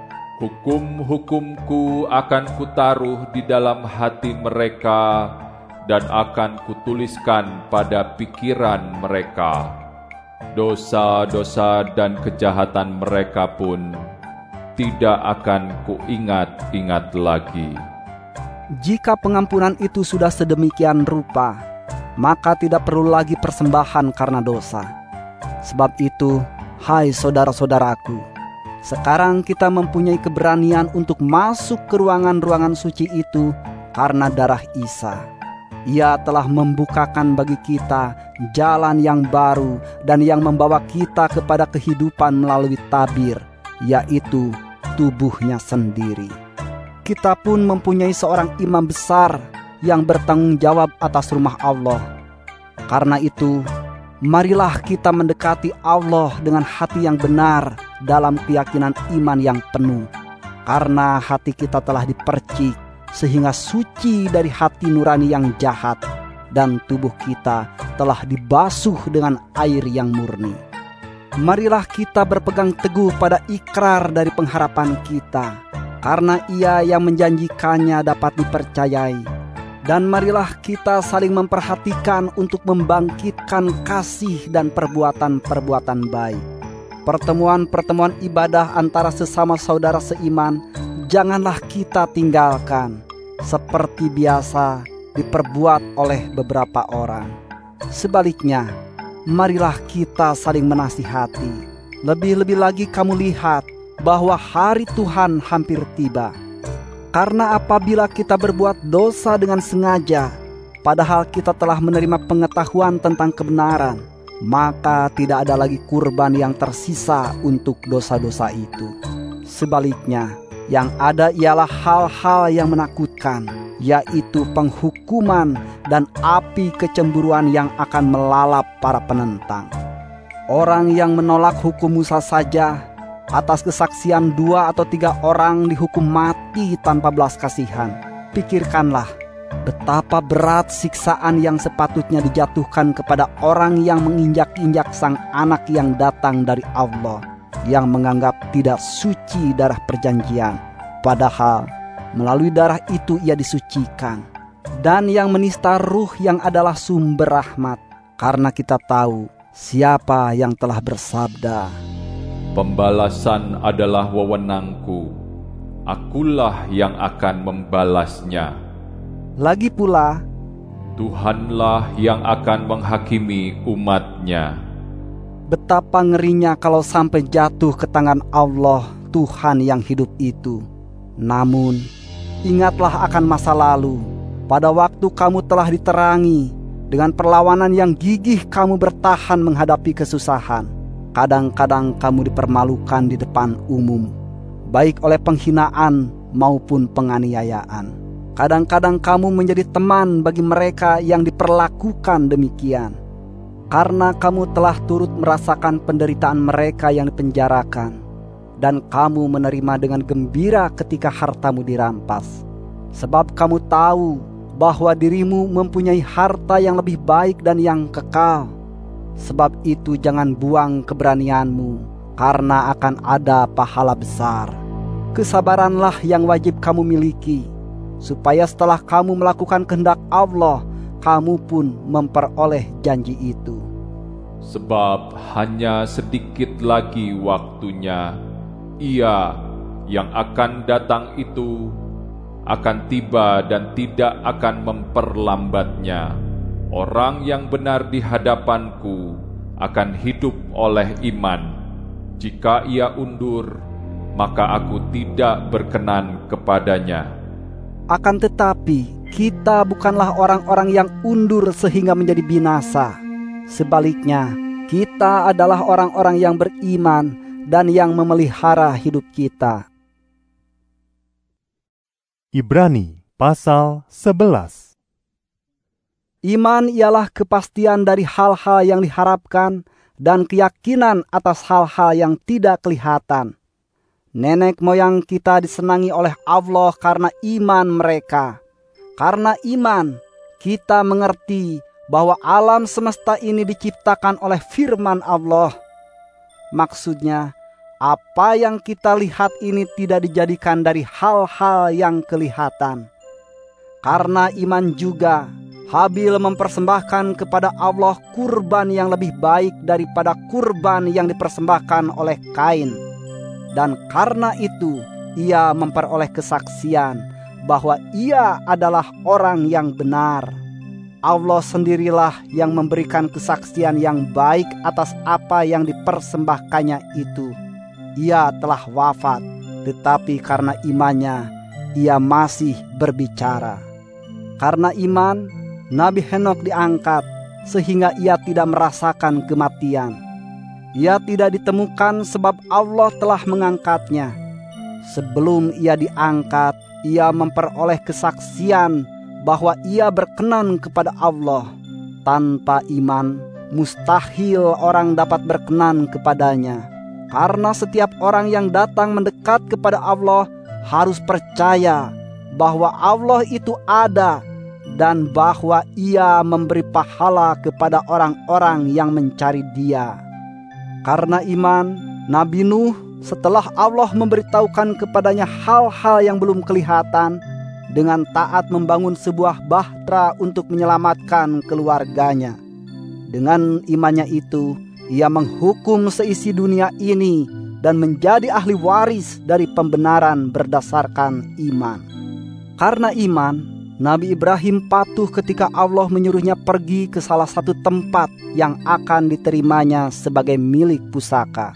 "Hukum-hukumku akan kutaruh di dalam hati mereka dan akan kutuliskan pada pikiran mereka. Dosa-dosa dan kejahatan mereka pun tidak akan kuingat-ingat lagi." Jika pengampunan itu sudah sedemikian rupa, maka tidak perlu lagi persembahan karena dosa. Sebab itu, hai saudara-saudaraku, sekarang kita mempunyai keberanian untuk masuk ke ruangan-ruangan suci itu karena darah Isa. Ia telah membukakan bagi kita jalan yang baru dan yang membawa kita kepada kehidupan melalui tabir, yaitu tubuhnya sendiri. Kita pun mempunyai seorang imam besar yang bertanggung jawab atas rumah Allah. Karena itu, marilah kita mendekati Allah dengan hati yang benar dalam keyakinan iman yang penuh. Karena hati kita telah dipercik sehingga suci dari hati nurani yang jahat, dan tubuh kita telah dibasuh dengan air yang murni. Marilah kita berpegang teguh pada ikrar dari pengharapan kita, karena Ia yang menjanjikannya dapat dipercayai. Dan marilah kita saling memperhatikan untuk membangkitkan kasih dan perbuatan-perbuatan baik. Pertemuan-pertemuan ibadah antara sesama saudara seiman janganlah kita tinggalkan, seperti biasa diperbuat oleh beberapa orang. Sebaliknya, marilah kita saling menasihati. Lebih-lebih lagi kamu lihat bahwa hari Tuhan hampir tiba. Karena apabila kita berbuat dosa dengan sengaja, padahal kita telah menerima pengetahuan tentang kebenaran, maka tidak ada lagi kurban yang tersisa untuk dosa-dosa itu. Sebaliknya, yang ada ialah hal-hal yang menakutkan, yaitu penghukuman dan api kecemburuan yang akan melalap para penentang. Orang yang menolak hukum Musa saja, atas kesaksian 2 atau 3 orang dihukum mati tanpa belas kasihan. Pikirkanlah betapa berat siksaan yang sepatutnya dijatuhkan kepada orang yang menginjak-injak sang anak yang datang dari Allah, yang menganggap tidak suci darah perjanjian, padahal melalui darah itu ia disucikan, dan yang menista ruh yang adalah sumber rahmat, karena kita tahu siapa yang telah bersabda, "Pembalasan adalah wewenangku, akulah yang akan membalasnya." Lagi pula, Tuhanlah yang akan menghakimi umat-Nya. betapa ngerinya kalau sampai jatuh ke tangan Allah, Tuhan yang hidup itu. Namun, ingatlah akan masa lalu, pada waktu kamu telah diterangi, dengan perlawanan yang gigih kamu bertahan menghadapi kesusahan. Kadang-kadang kamu dipermalukan di depan umum, baik oleh penghinaan maupun penganiayaan. Kadang-kadang kamu menjadi teman bagi mereka yang diperlakukan demikian, karena kamu telah turut merasakan penderitaan mereka yang dipenjarakan, dan kamu menerima dengan gembira ketika hartamu dirampas. Sebab kamu tahu bahwa dirimu mempunyai harta yang lebih baik dan yang kekal. Sebab itu jangan buang keberanianmu, karena akan ada pahala besar. Kesabaranlah yang wajib kamu miliki, supaya setelah kamu melakukan kehendak Allah, kamu pun memperoleh janji itu. Sebab hanya sedikit lagi waktunya, Ia yang akan datang itu akan tiba dan tidak akan memperlambatnya. Orang yang benar di hadapanku akan hidup oleh iman. Jika ia undur, maka aku tidak berkenan kepadanya. Akan tetapi, kita bukanlah orang-orang yang undur sehingga menjadi binasa. Sebaliknya, kita adalah orang-orang yang beriman dan yang memelihara hidup kita. Ibrani pasal 11. Iman ialah kepastian dari hal-hal yang diharapkan dan keyakinan atas hal-hal yang tidak kelihatan. Nenek moyang kita disenangi oleh Allah karena iman mereka. Karena iman, kita mengerti bahwa alam semesta ini diciptakan oleh firman Allah. Maksudnya, apa yang kita lihat ini tidak dijadikan dari hal-hal yang kelihatan. Karena iman juga, Habil mempersembahkan kepada Allah kurban yang lebih baik daripada kurban yang dipersembahkan oleh Kain. Dan karena itu, ia memperoleh kesaksian bahwa ia adalah orang yang benar. Allah sendirilah yang memberikan kesaksian yang baik atas apa yang dipersembahkannya itu. Ia telah wafat, tetapi karena imannya, ia masih berbicara. Karena iman, Nabi Henokh diangkat, sehingga ia tidak merasakan kematian. Ia tidak ditemukan sebab Allah telah mengangkatnya. Sebelum ia diangkat, ia memperoleh kesaksian bahwa ia berkenan kepada Allah. Tanpa iman, mustahil orang dapat berkenan kepadanya. Karena setiap orang yang datang mendekat kepada Allah harus percaya bahwa Allah itu ada dan bahwa Ia memberi pahala kepada orang-orang yang mencari Dia. Karena iman, Nabi Nuh setelah Allah memberitahukan kepadanya hal-hal yang belum kelihatan, dengan taat membangun sebuah bahtera untuk menyelamatkan keluarganya. Dengan imannya itu, ia menghukum seisi dunia ini dan menjadi ahli waris dari pembenaran berdasarkan iman. Karena iman, Nabi Ibrahim patuh ketika Allah menyuruhnya pergi ke salah satu tempat yang akan diterimanya sebagai milik pusaka.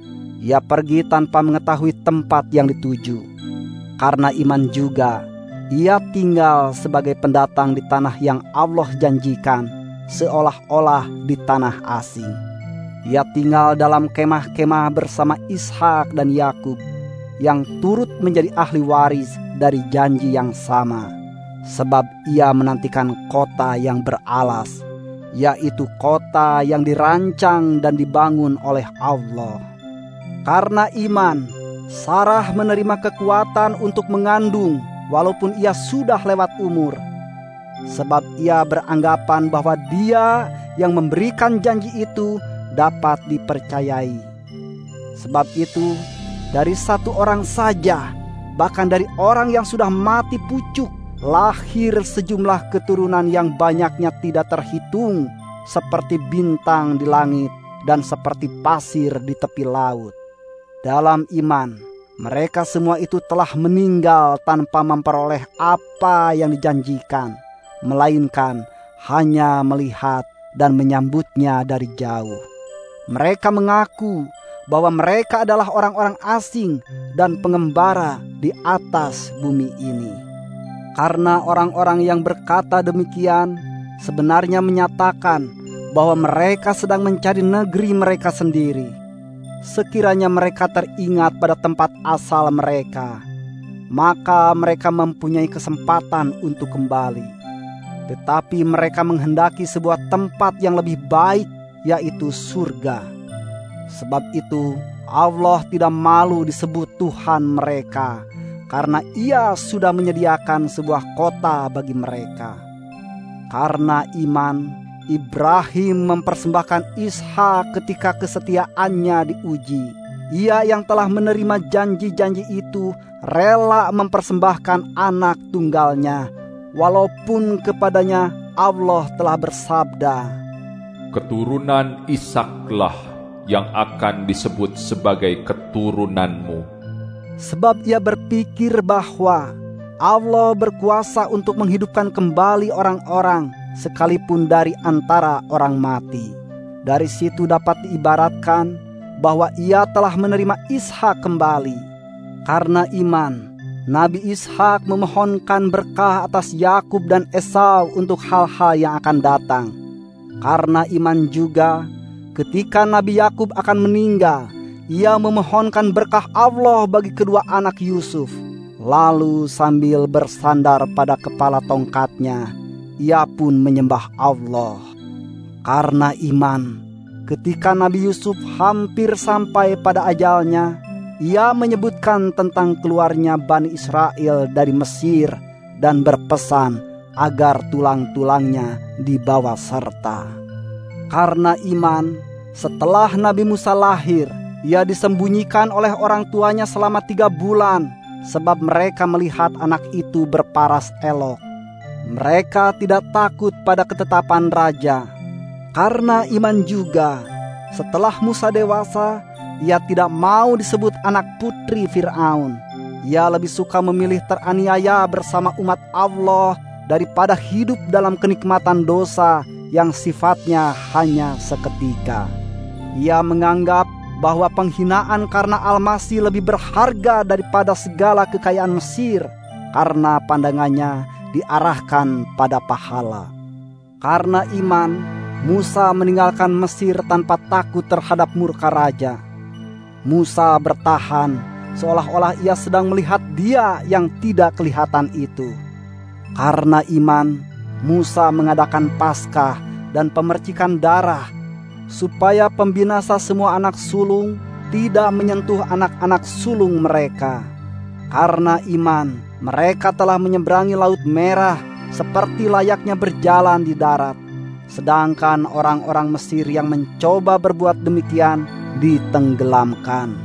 Ia pergi tanpa mengetahui tempat yang dituju. Karena iman juga, ia tinggal sebagai pendatang di tanah yang Allah janjikan, seolah-olah di tanah asing. Ia tinggal dalam kemah-kemah bersama Ishak dan Yakub, yang turut menjadi ahli waris dari janji yang sama. Sebab ia menantikan kota yang beralas, yaitu kota yang dirancang dan dibangun oleh Allah. Karena iman, Sarah menerima kekuatan untuk mengandung, walaupun ia sudah lewat umur. Sebab ia beranggapan bahwa Dia yang memberikan janji itu dapat dipercayai. Sebab itu, dari satu orang saja, bahkan dari orang yang sudah mati pucuk, lahir sejumlah keturunan yang banyaknya tidak terhitung, seperti bintang di langit dan seperti pasir di tepi laut. Dalam iman, mereka semua itu telah meninggal tanpa memperoleh apa yang dijanjikan, melainkan hanya melihat dan menyambutnya dari jauh. Mereka mengaku bahwa mereka adalah orang-orang asing dan pengembara di atas bumi ini. Karena orang-orang yang berkata demikian sebenarnya menyatakan bahwa mereka sedang mencari negeri mereka sendiri. Sekiranya mereka teringat pada tempat asal mereka, maka mereka mempunyai kesempatan untuk kembali. Tetapi mereka menghendaki sebuah tempat yang lebih baik, yaitu surga. Sebab itu Allah tidak malu disebut Tuhan mereka, karena Ia sudah menyediakan sebuah kota bagi mereka. Karena iman, Ibrahim mempersembahkan Ishak ketika kesetiaannya diuji. Ia yang telah menerima janji-janji itu rela mempersembahkan anak tunggalnya, walaupun kepadanya Allah telah bersabda, "Keturunan Ishaklah yang akan disebut sebagai keturunanmu." Sebab ia berpikir bahwa Allah berkuasa untuk menghidupkan kembali orang-orang, sekalipun dari antara orang mati. Dari situ dapat diibaratkan bahwa ia telah menerima Ishak kembali. Karena iman, Nabi Ishak memohonkan berkah atas Yakub dan Esau untuk hal-hal yang akan datang. Karena iman juga, ketika Nabi Yakub akan meninggal, ia memohonkan berkah Allah bagi kedua anak Yusuf. Lalu sambil bersandar pada kepala tongkatnya, ia pun menyembah Allah. Karena iman, ketika Nabi Yusuf hampir sampai pada ajalnya, ia menyebutkan tentang keluarnya Bani Israel dari Mesir dan berpesan agar tulang-tulangnya dibawa serta. Karena iman, setelah Nabi Musa lahir, ia disembunyikan oleh orang tuanya selama 3 bulan, sebab mereka melihat anak itu berparas elok. Mereka tidak takut pada ketetapan raja. Karena iman juga, setelah Musa dewasa, ia tidak mau disebut anak putri Fir'aun. Ia lebih suka memilih teraniaya bersama umat Allah daripada hidup dalam kenikmatan dosa yang sifatnya hanya seketika. Ia menganggap bahwa penghinaan karena Al-Masih lebih berharga daripada segala kekayaan Mesir, karena pandangannya diarahkan pada pahala. Karena iman, Musa meninggalkan Mesir tanpa takut terhadap murka raja. Musa bertahan seolah-olah ia sedang melihat Dia yang tidak kelihatan itu. Karena iman, Musa mengadakan Paskah dan pemercikan darah, supaya pembinasa semua anak sulung tidak menyentuh anak-anak sulung mereka. Karena iman, mereka telah menyeberangi Laut Merah seperti layaknya berjalan di darat, sedangkan orang-orang Mesir yang mencoba berbuat demikian ditenggelamkan.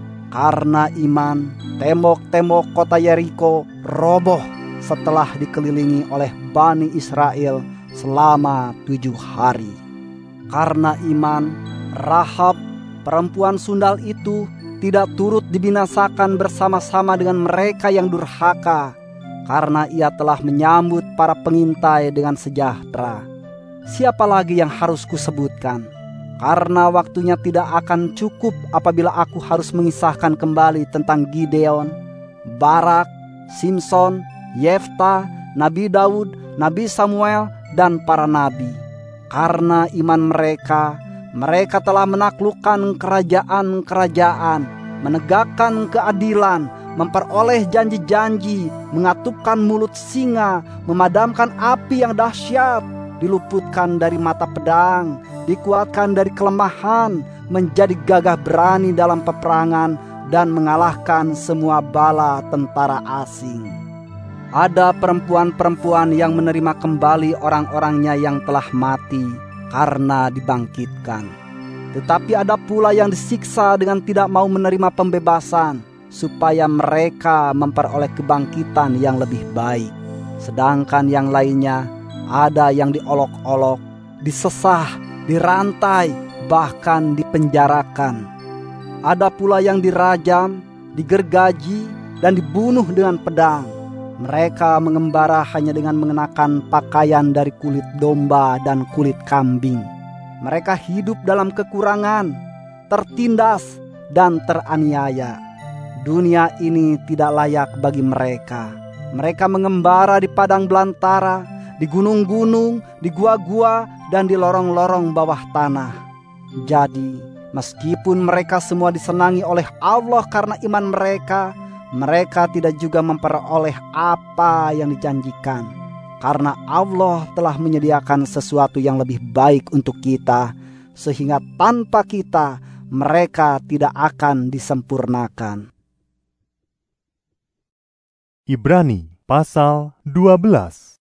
Karena iman, tembok-tembok kota Yeriko roboh setelah dikelilingi oleh Bani Israel selama 7 hari. Karena iman, Rahab, perempuan sundal itu, tidak turut dibinasakan bersama-sama dengan mereka yang durhaka, karena ia telah menyambut para pengintai dengan sejahtera. Siapa lagi yang harus kusebutkan? Karena waktunya tidak akan cukup apabila aku harus mengisahkan kembali tentang Gideon, Barak, Simson, Yefta, Nabi Daud, Nabi Samuel, dan para nabi. Karena iman mereka telah menaklukkan kerajaan-kerajaan, menegakkan keadilan, memperoleh janji-janji, mengatupkan mulut singa, memadamkan api yang dahsyat, diluputkan dari mata pedang, dikuatkan dari kelemahan, menjadi gagah berani dalam peperangan, dan mengalahkan semua bala tentara asing. Ada perempuan-perempuan yang menerima kembali orang-orangnya yang telah mati karena dibangkitkan. Tetapi ada pula yang disiksa dengan tidak mau menerima pembebasan, supaya mereka memperoleh kebangkitan yang lebih baik. Sedangkan yang lainnya, ada yang diolok-olok, disesah, dirantai, bahkan dipenjarakan. Ada pula yang dirajam, digergaji, dan dibunuh dengan pedang. Mereka mengembara hanya dengan mengenakan pakaian dari kulit domba dan kulit kambing. Mereka hidup dalam kekurangan, tertindas, dan teraniaya. Dunia ini tidak layak bagi mereka. Mereka mengembara di padang belantara, di gunung-gunung, di gua-gua, dan di lorong-lorong bawah tanah. Jadi, meskipun mereka semua disenangi oleh Allah karena iman mereka tidak juga memperoleh apa yang dijanjikan, karena Allah telah menyediakan sesuatu yang lebih baik untuk kita, sehingga tanpa kita mereka tidak akan disempurnakan. Ibrani pasal 12.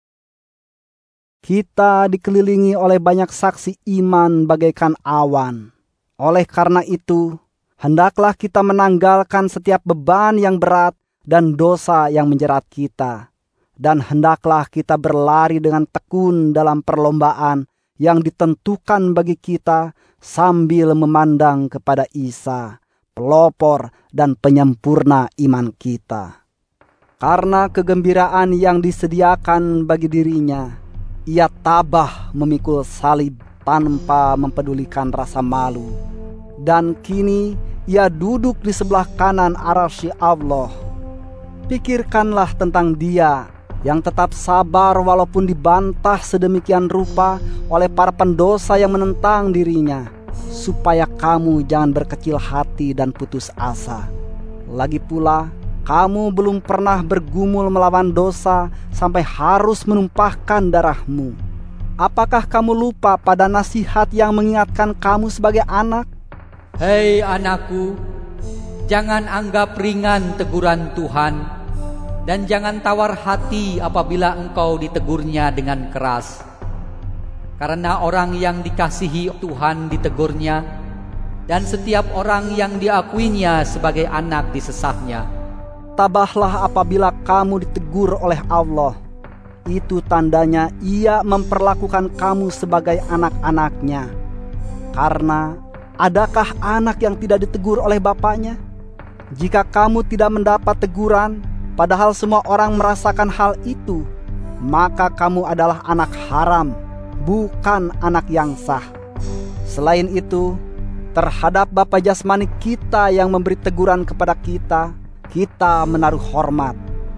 Kita dikelilingi oleh banyak saksi iman bagaikan awan. Oleh karena itu, hendaklah kita menanggalkan setiap beban yang berat dan dosa yang menjerat kita. Dan hendaklah kita berlari dengan tekun dalam perlombaan yang ditentukan bagi kita sambil memandang kepada Isa, pelopor dan penyempurna iman kita. Karena kegembiraan yang disediakan bagi dirinya, ia tabah memikul salib tanpa mempedulikan rasa malu. Dan kini ia duduk di sebelah kanan arsy Allah. Pikirkanlah tentang Dia yang tetap sabar walaupun dibantah sedemikian rupa oleh para pendosa yang menentang dirinya, supaya kamu jangan berkecil hati dan putus asa. Lagi pula, kamu belum pernah bergumul melawan dosa sampai harus menumpahkan darahmu. Apakah kamu lupa pada nasihat yang mengingatkan kamu sebagai anak? Hei anakku, jangan anggap ringan teguran Tuhan, dan jangan tawar hati apabila engkau ditegurnya dengan keras. Karena orang yang dikasihi Tuhan ditegurnya, dan setiap orang yang diakuinya sebagai anak disesahnya. Tabahlah apabila kamu ditegur oleh Allah. Itu tandanya Ia memperlakukan kamu sebagai anak-anaknya. Karena adakah anak yang tidak ditegur oleh bapaknya? Jika kamu tidak mendapat teguran, padahal semua orang merasakan hal itu, maka kamu adalah anak haram, bukan anak yang sah. Selain itu, terhadap bapa jasmani kita yang memberi teguran kepada kita, kita menaruh hormat.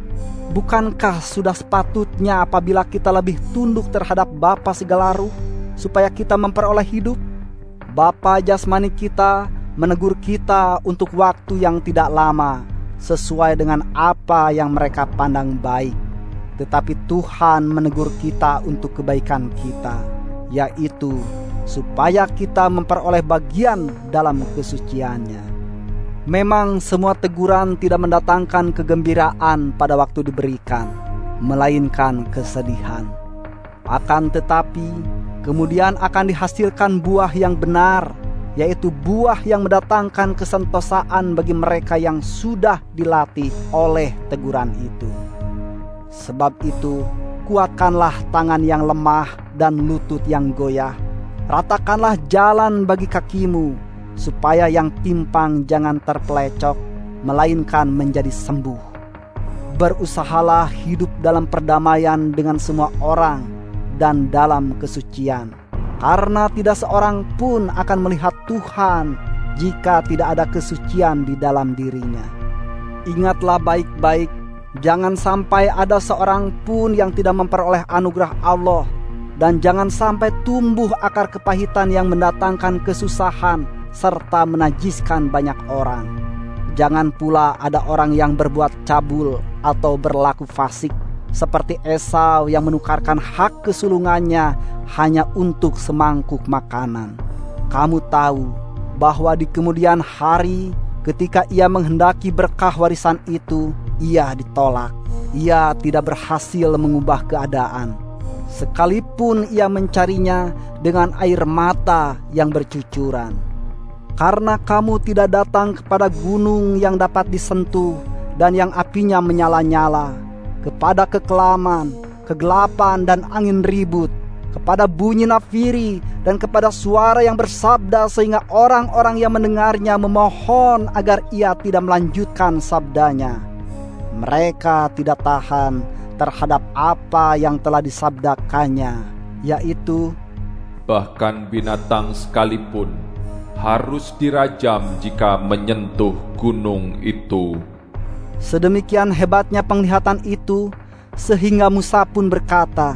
Bukankah sudah sepatutnya apabila kita lebih tunduk terhadap bapa segala ruh, supaya kita memperoleh hidup? Bapa jasmani kita menegur kita untuk waktu yang tidak lama, sesuai dengan apa yang mereka pandang baik. Tetapi Tuhan menegur kita untuk kebaikan kita, yaitu supaya kita memperoleh bagian dalam kesuciannya. Memang semua teguran tidak mendatangkan kegembiraan pada waktu diberikan, melainkan kesedihan. Akan tetapi, kemudian akan dihasilkan buah yang benar, yaitu buah yang mendatangkan kesentosaan bagi mereka yang sudah dilatih oleh teguran itu. Sebab itu, kuatkanlah tangan yang lemah dan lutut yang goyah. Ratakanlah jalan bagi kakimu, supaya yang timpang jangan terpelecok, melainkan menjadi sembuh. Berusahalah hidup dalam perdamaian dengan semua orang dan dalam kesucian, karena tidak seorang pun akan melihat Tuhan jika tidak ada kesucian di dalam dirinya. Ingatlah baik-baik, jangan sampai ada seorang pun yang tidak memperoleh anugerah Allah, dan jangan sampai tumbuh akar kepahitan yang mendatangkan kesusahan serta menajiskan banyak orang. Jangan pula ada orang yang berbuat cabul atau berlaku fasik, seperti Esau yang menukarkan hak kesulungannya hanya untuk semangkuk makanan. Kamu tahu bahwa di kemudian hari, ketika ia menghendaki berkah warisan itu, ia ditolak. Ia tidak berhasil mengubah keadaan, sekalipun ia mencarinya dengan air mata yang bercucuran. Karena kamu tidak datang kepada gunung yang dapat disentuh dan yang apinya menyala-nyala, kepada kekelaman, kegelapan dan angin ribut, kepada bunyi nafiri dan kepada suara yang bersabda sehingga orang-orang yang mendengarnya memohon agar ia tidak melanjutkan sabdanya. Mereka tidak tahan terhadap apa yang telah disabdakannya, yaitu, bahkan binatang sekalipun harus dirajam jika menyentuh gunung itu. Sedemikian hebatnya penglihatan itu, sehingga Musa pun berkata,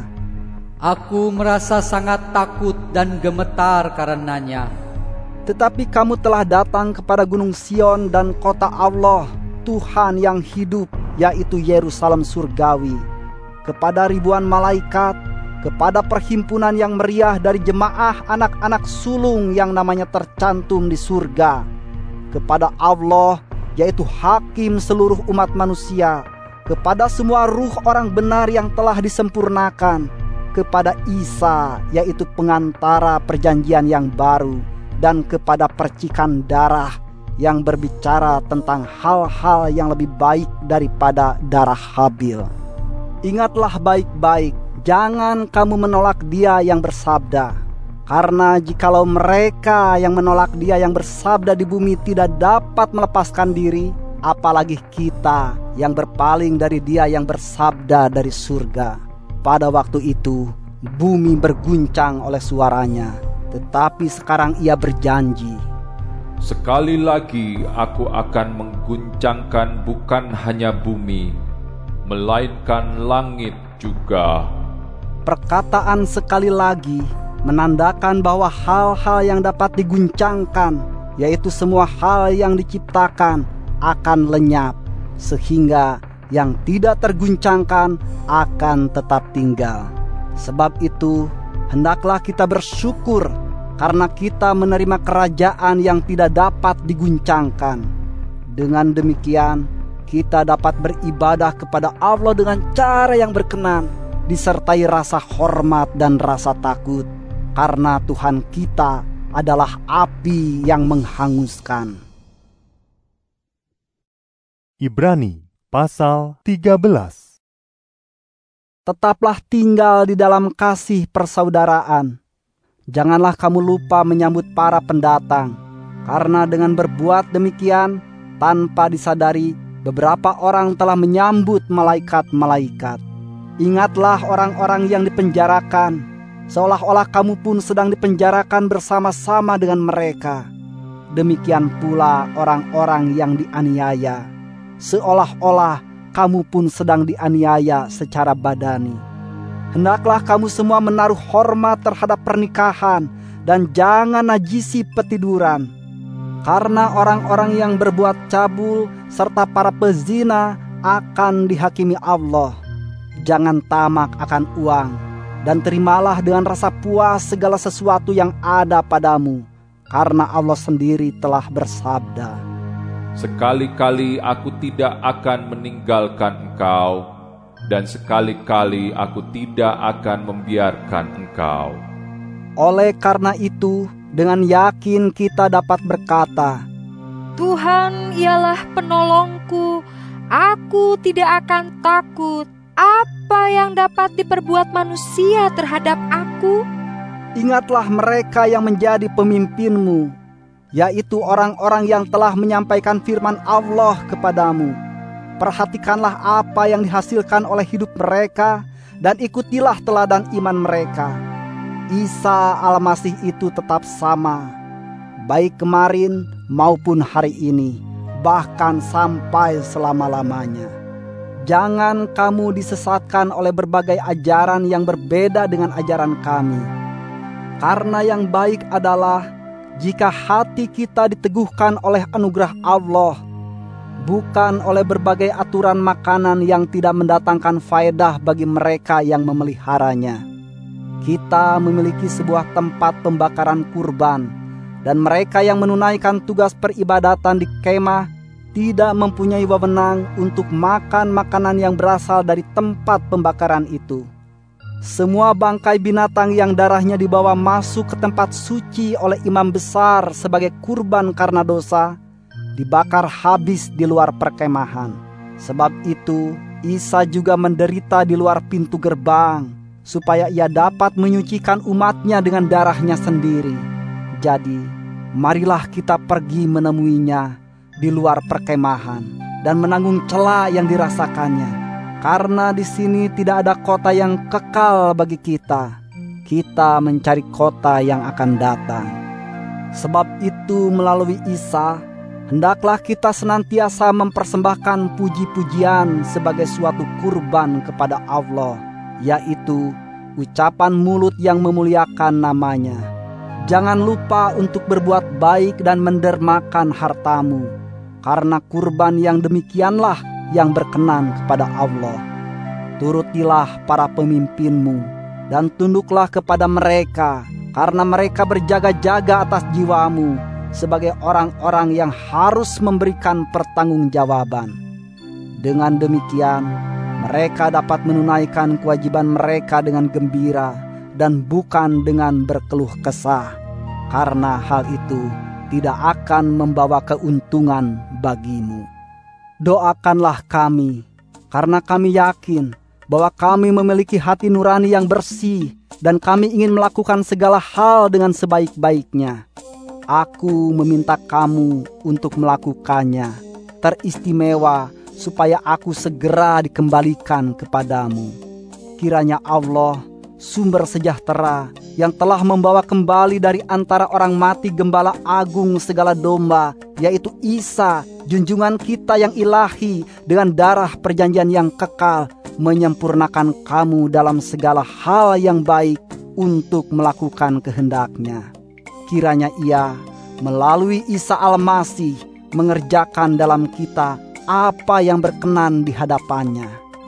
Aku merasa sangat takut dan gemetar karenanya. Tetapi kamu telah datang kepada gunung Sion dan kota Allah, Tuhan yang hidup, yaitu Yerusalem surgawi, kepada ribuan malaikat, kepada perhimpunan yang meriah dari jemaah anak-anak sulung yang namanya tercantum di surga, kepada Allah, yaitu hakim seluruh umat manusia, kepada semua ruh orang benar yang telah disempurnakan, kepada Isa, yaitu pengantara perjanjian yang baru, dan kepada percikan darah yang berbicara tentang hal-hal yang lebih baik daripada darah Habil. Ingatlah baik-baik, jangan kamu menolak Dia yang bersabda, karena jikalau mereka yang menolak Dia yang bersabda di bumi tidak dapat melepaskan diri, apalagi kita yang berpaling dari Dia yang bersabda dari surga. Pada waktu itu, bumi berguncang oleh suaranya, tetapi sekarang Ia berjanji, sekali lagi aku akan mengguncangkan bukan hanya bumi, melainkan langit juga. Perkataan sekali lagi menandakan bahwa hal-hal yang dapat diguncangkan, yaitu semua hal yang diciptakan, akan lenyap, sehingga yang tidak terguncangkan akan tetap tinggal. Sebab itu, hendaklah kita bersyukur karena kita menerima kerajaan yang tidak dapat diguncangkan. Dengan demikian, kita dapat beribadah kepada Allah dengan cara yang berkenan, disertai rasa hormat dan rasa takut, karena Tuhan kita adalah api yang menghanguskan. Ibrani pasal 13. Tetaplah tinggal di dalam kasih persaudaraan. Janganlah kamu lupa menyambut para pendatang, karena dengan berbuat demikian, tanpa disadari, beberapa orang telah menyambut malaikat-malaikat. Ingatlah orang-orang yang dipenjarakan, seolah-olah kamu pun sedang dipenjarakan bersama-sama dengan mereka. Demikian pula orang-orang yang dianiaya, seolah-olah kamu pun sedang dianiaya secara badani. Hendaklah kamu semua menaruh hormat terhadap pernikahan dan jangan najisi petiduran. Karena orang-orang yang berbuat cabul serta para pezina akan dihakimi Allah. Jangan tamak akan uang, dan terimalah dengan rasa puas segala sesuatu yang ada padamu, karena Allah sendiri telah bersabda, "Sekali-kali aku tidak akan meninggalkan engkau, dan sekali-kali aku tidak akan membiarkan engkau." Oleh karena itu, dengan yakin kita dapat berkata, Tuhan ialah penolongku, aku tidak akan takut. Apa yang dapat diperbuat manusia terhadap aku? Ingatlah mereka yang menjadi pemimpinmu, yaitu orang-orang yang telah menyampaikan firman Allah kepadamu. Perhatikanlah apa yang dihasilkan oleh hidup mereka, dan ikutilah teladan iman mereka. Isa Al-Masih itu tetap sama, baik kemarin maupun hari ini, bahkan sampai selama-lamanya. Jangan kamu disesatkan oleh berbagai ajaran yang berbeda dengan ajaran kami. Karena yang baik adalah jika hati kita diteguhkan oleh anugerah Allah, bukan oleh berbagai aturan makanan yang tidak mendatangkan faedah bagi mereka yang memeliharanya. Kita memiliki sebuah tempat pembakaran kurban, dan mereka yang menunaikan tugas peribadatan di kemah tidak mempunyai wewenang untuk makan makanan yang berasal dari tempat pembakaran itu. Semua bangkai binatang yang darahnya dibawa masuk ke tempat suci oleh imam besar sebagai kurban karena dosa, dibakar habis di luar perkemahan. Sebab itu, Isa juga menderita di luar pintu gerbang, supaya ia dapat menyucikan umatnya dengan darahnya sendiri. Jadi, marilah kita pergi menemuinya di luar perkemahan dan menanggung cela yang dirasakannya, karena di sini tidak ada kota yang kekal bagi kita. Kita mencari kota yang akan datang. Sebab itu melalui Isa, hendaklah kita senantiasa mempersembahkan puji-pujian sebagai suatu kurban kepada Allah, yaitu ucapan mulut yang memuliakan namanya. Jangan lupa untuk berbuat baik dan mendermakan hartamu, karena kurban yang demikianlah yang berkenan kepada Allah. Turutilah para pemimpinmu, dan tunduklah kepada mereka, karena mereka berjaga-jaga atas jiwamu, sebagai orang-orang yang harus memberikan pertanggungjawaban. Dengan demikian, mereka dapat menunaikan kewajiban mereka dengan gembira, dan bukan dengan berkeluh kesah, karena hal itu tidak akan membawa keuntungan bagimu. Doakanlah kami, karena kami yakin bahwa kami memiliki hati nurani yang bersih, dan kami ingin melakukan segala hal dengan sebaik-baiknya. Aku meminta kamu untuk melakukannya, teristimewa supaya aku segera dikembalikan kepadamu. Kiranya Allah, sumber sejahtera, yang telah membawa kembali dari antara orang mati Gembala Agung segala domba, yaitu Isa, junjungan kita yang ilahi, dengan darah perjanjian yang kekal, menyempurnakan kamu dalam segala hal yang baik untuk melakukan kehendak-Nya. Kiranya Ia melalui Isa Al-Masih mengerjakan dalam kita apa yang berkenan di hadapan-Nya.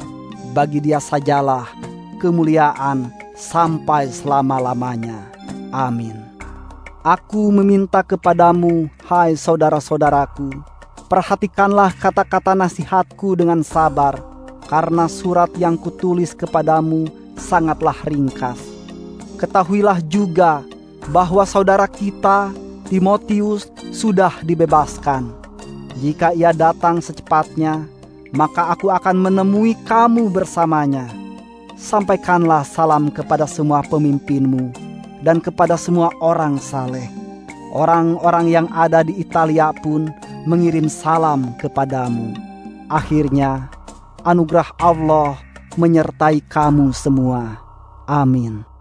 Bagi Dia sajalah kemuliaan sampai selama-lamanya. Amin. Aku meminta kepadamu, hai saudara-saudaraku, perhatikanlah kata-kata nasihatku dengan sabar, karena surat yang kutulis kepadamu sangatlah ringkas. Ketahuilah juga bahwa saudara kita, Timotius, sudah dibebaskan. Jika ia datang secepatnya, maka aku akan menemui kamu bersamanya. Sampaikanlah salam kepada semua pemimpinmu dan kepada semua orang saleh. Orang-orang yang ada di Italia pun mengirim salam kepadamu. Akhirnya, anugerah Allah menyertai kamu semua. Amin.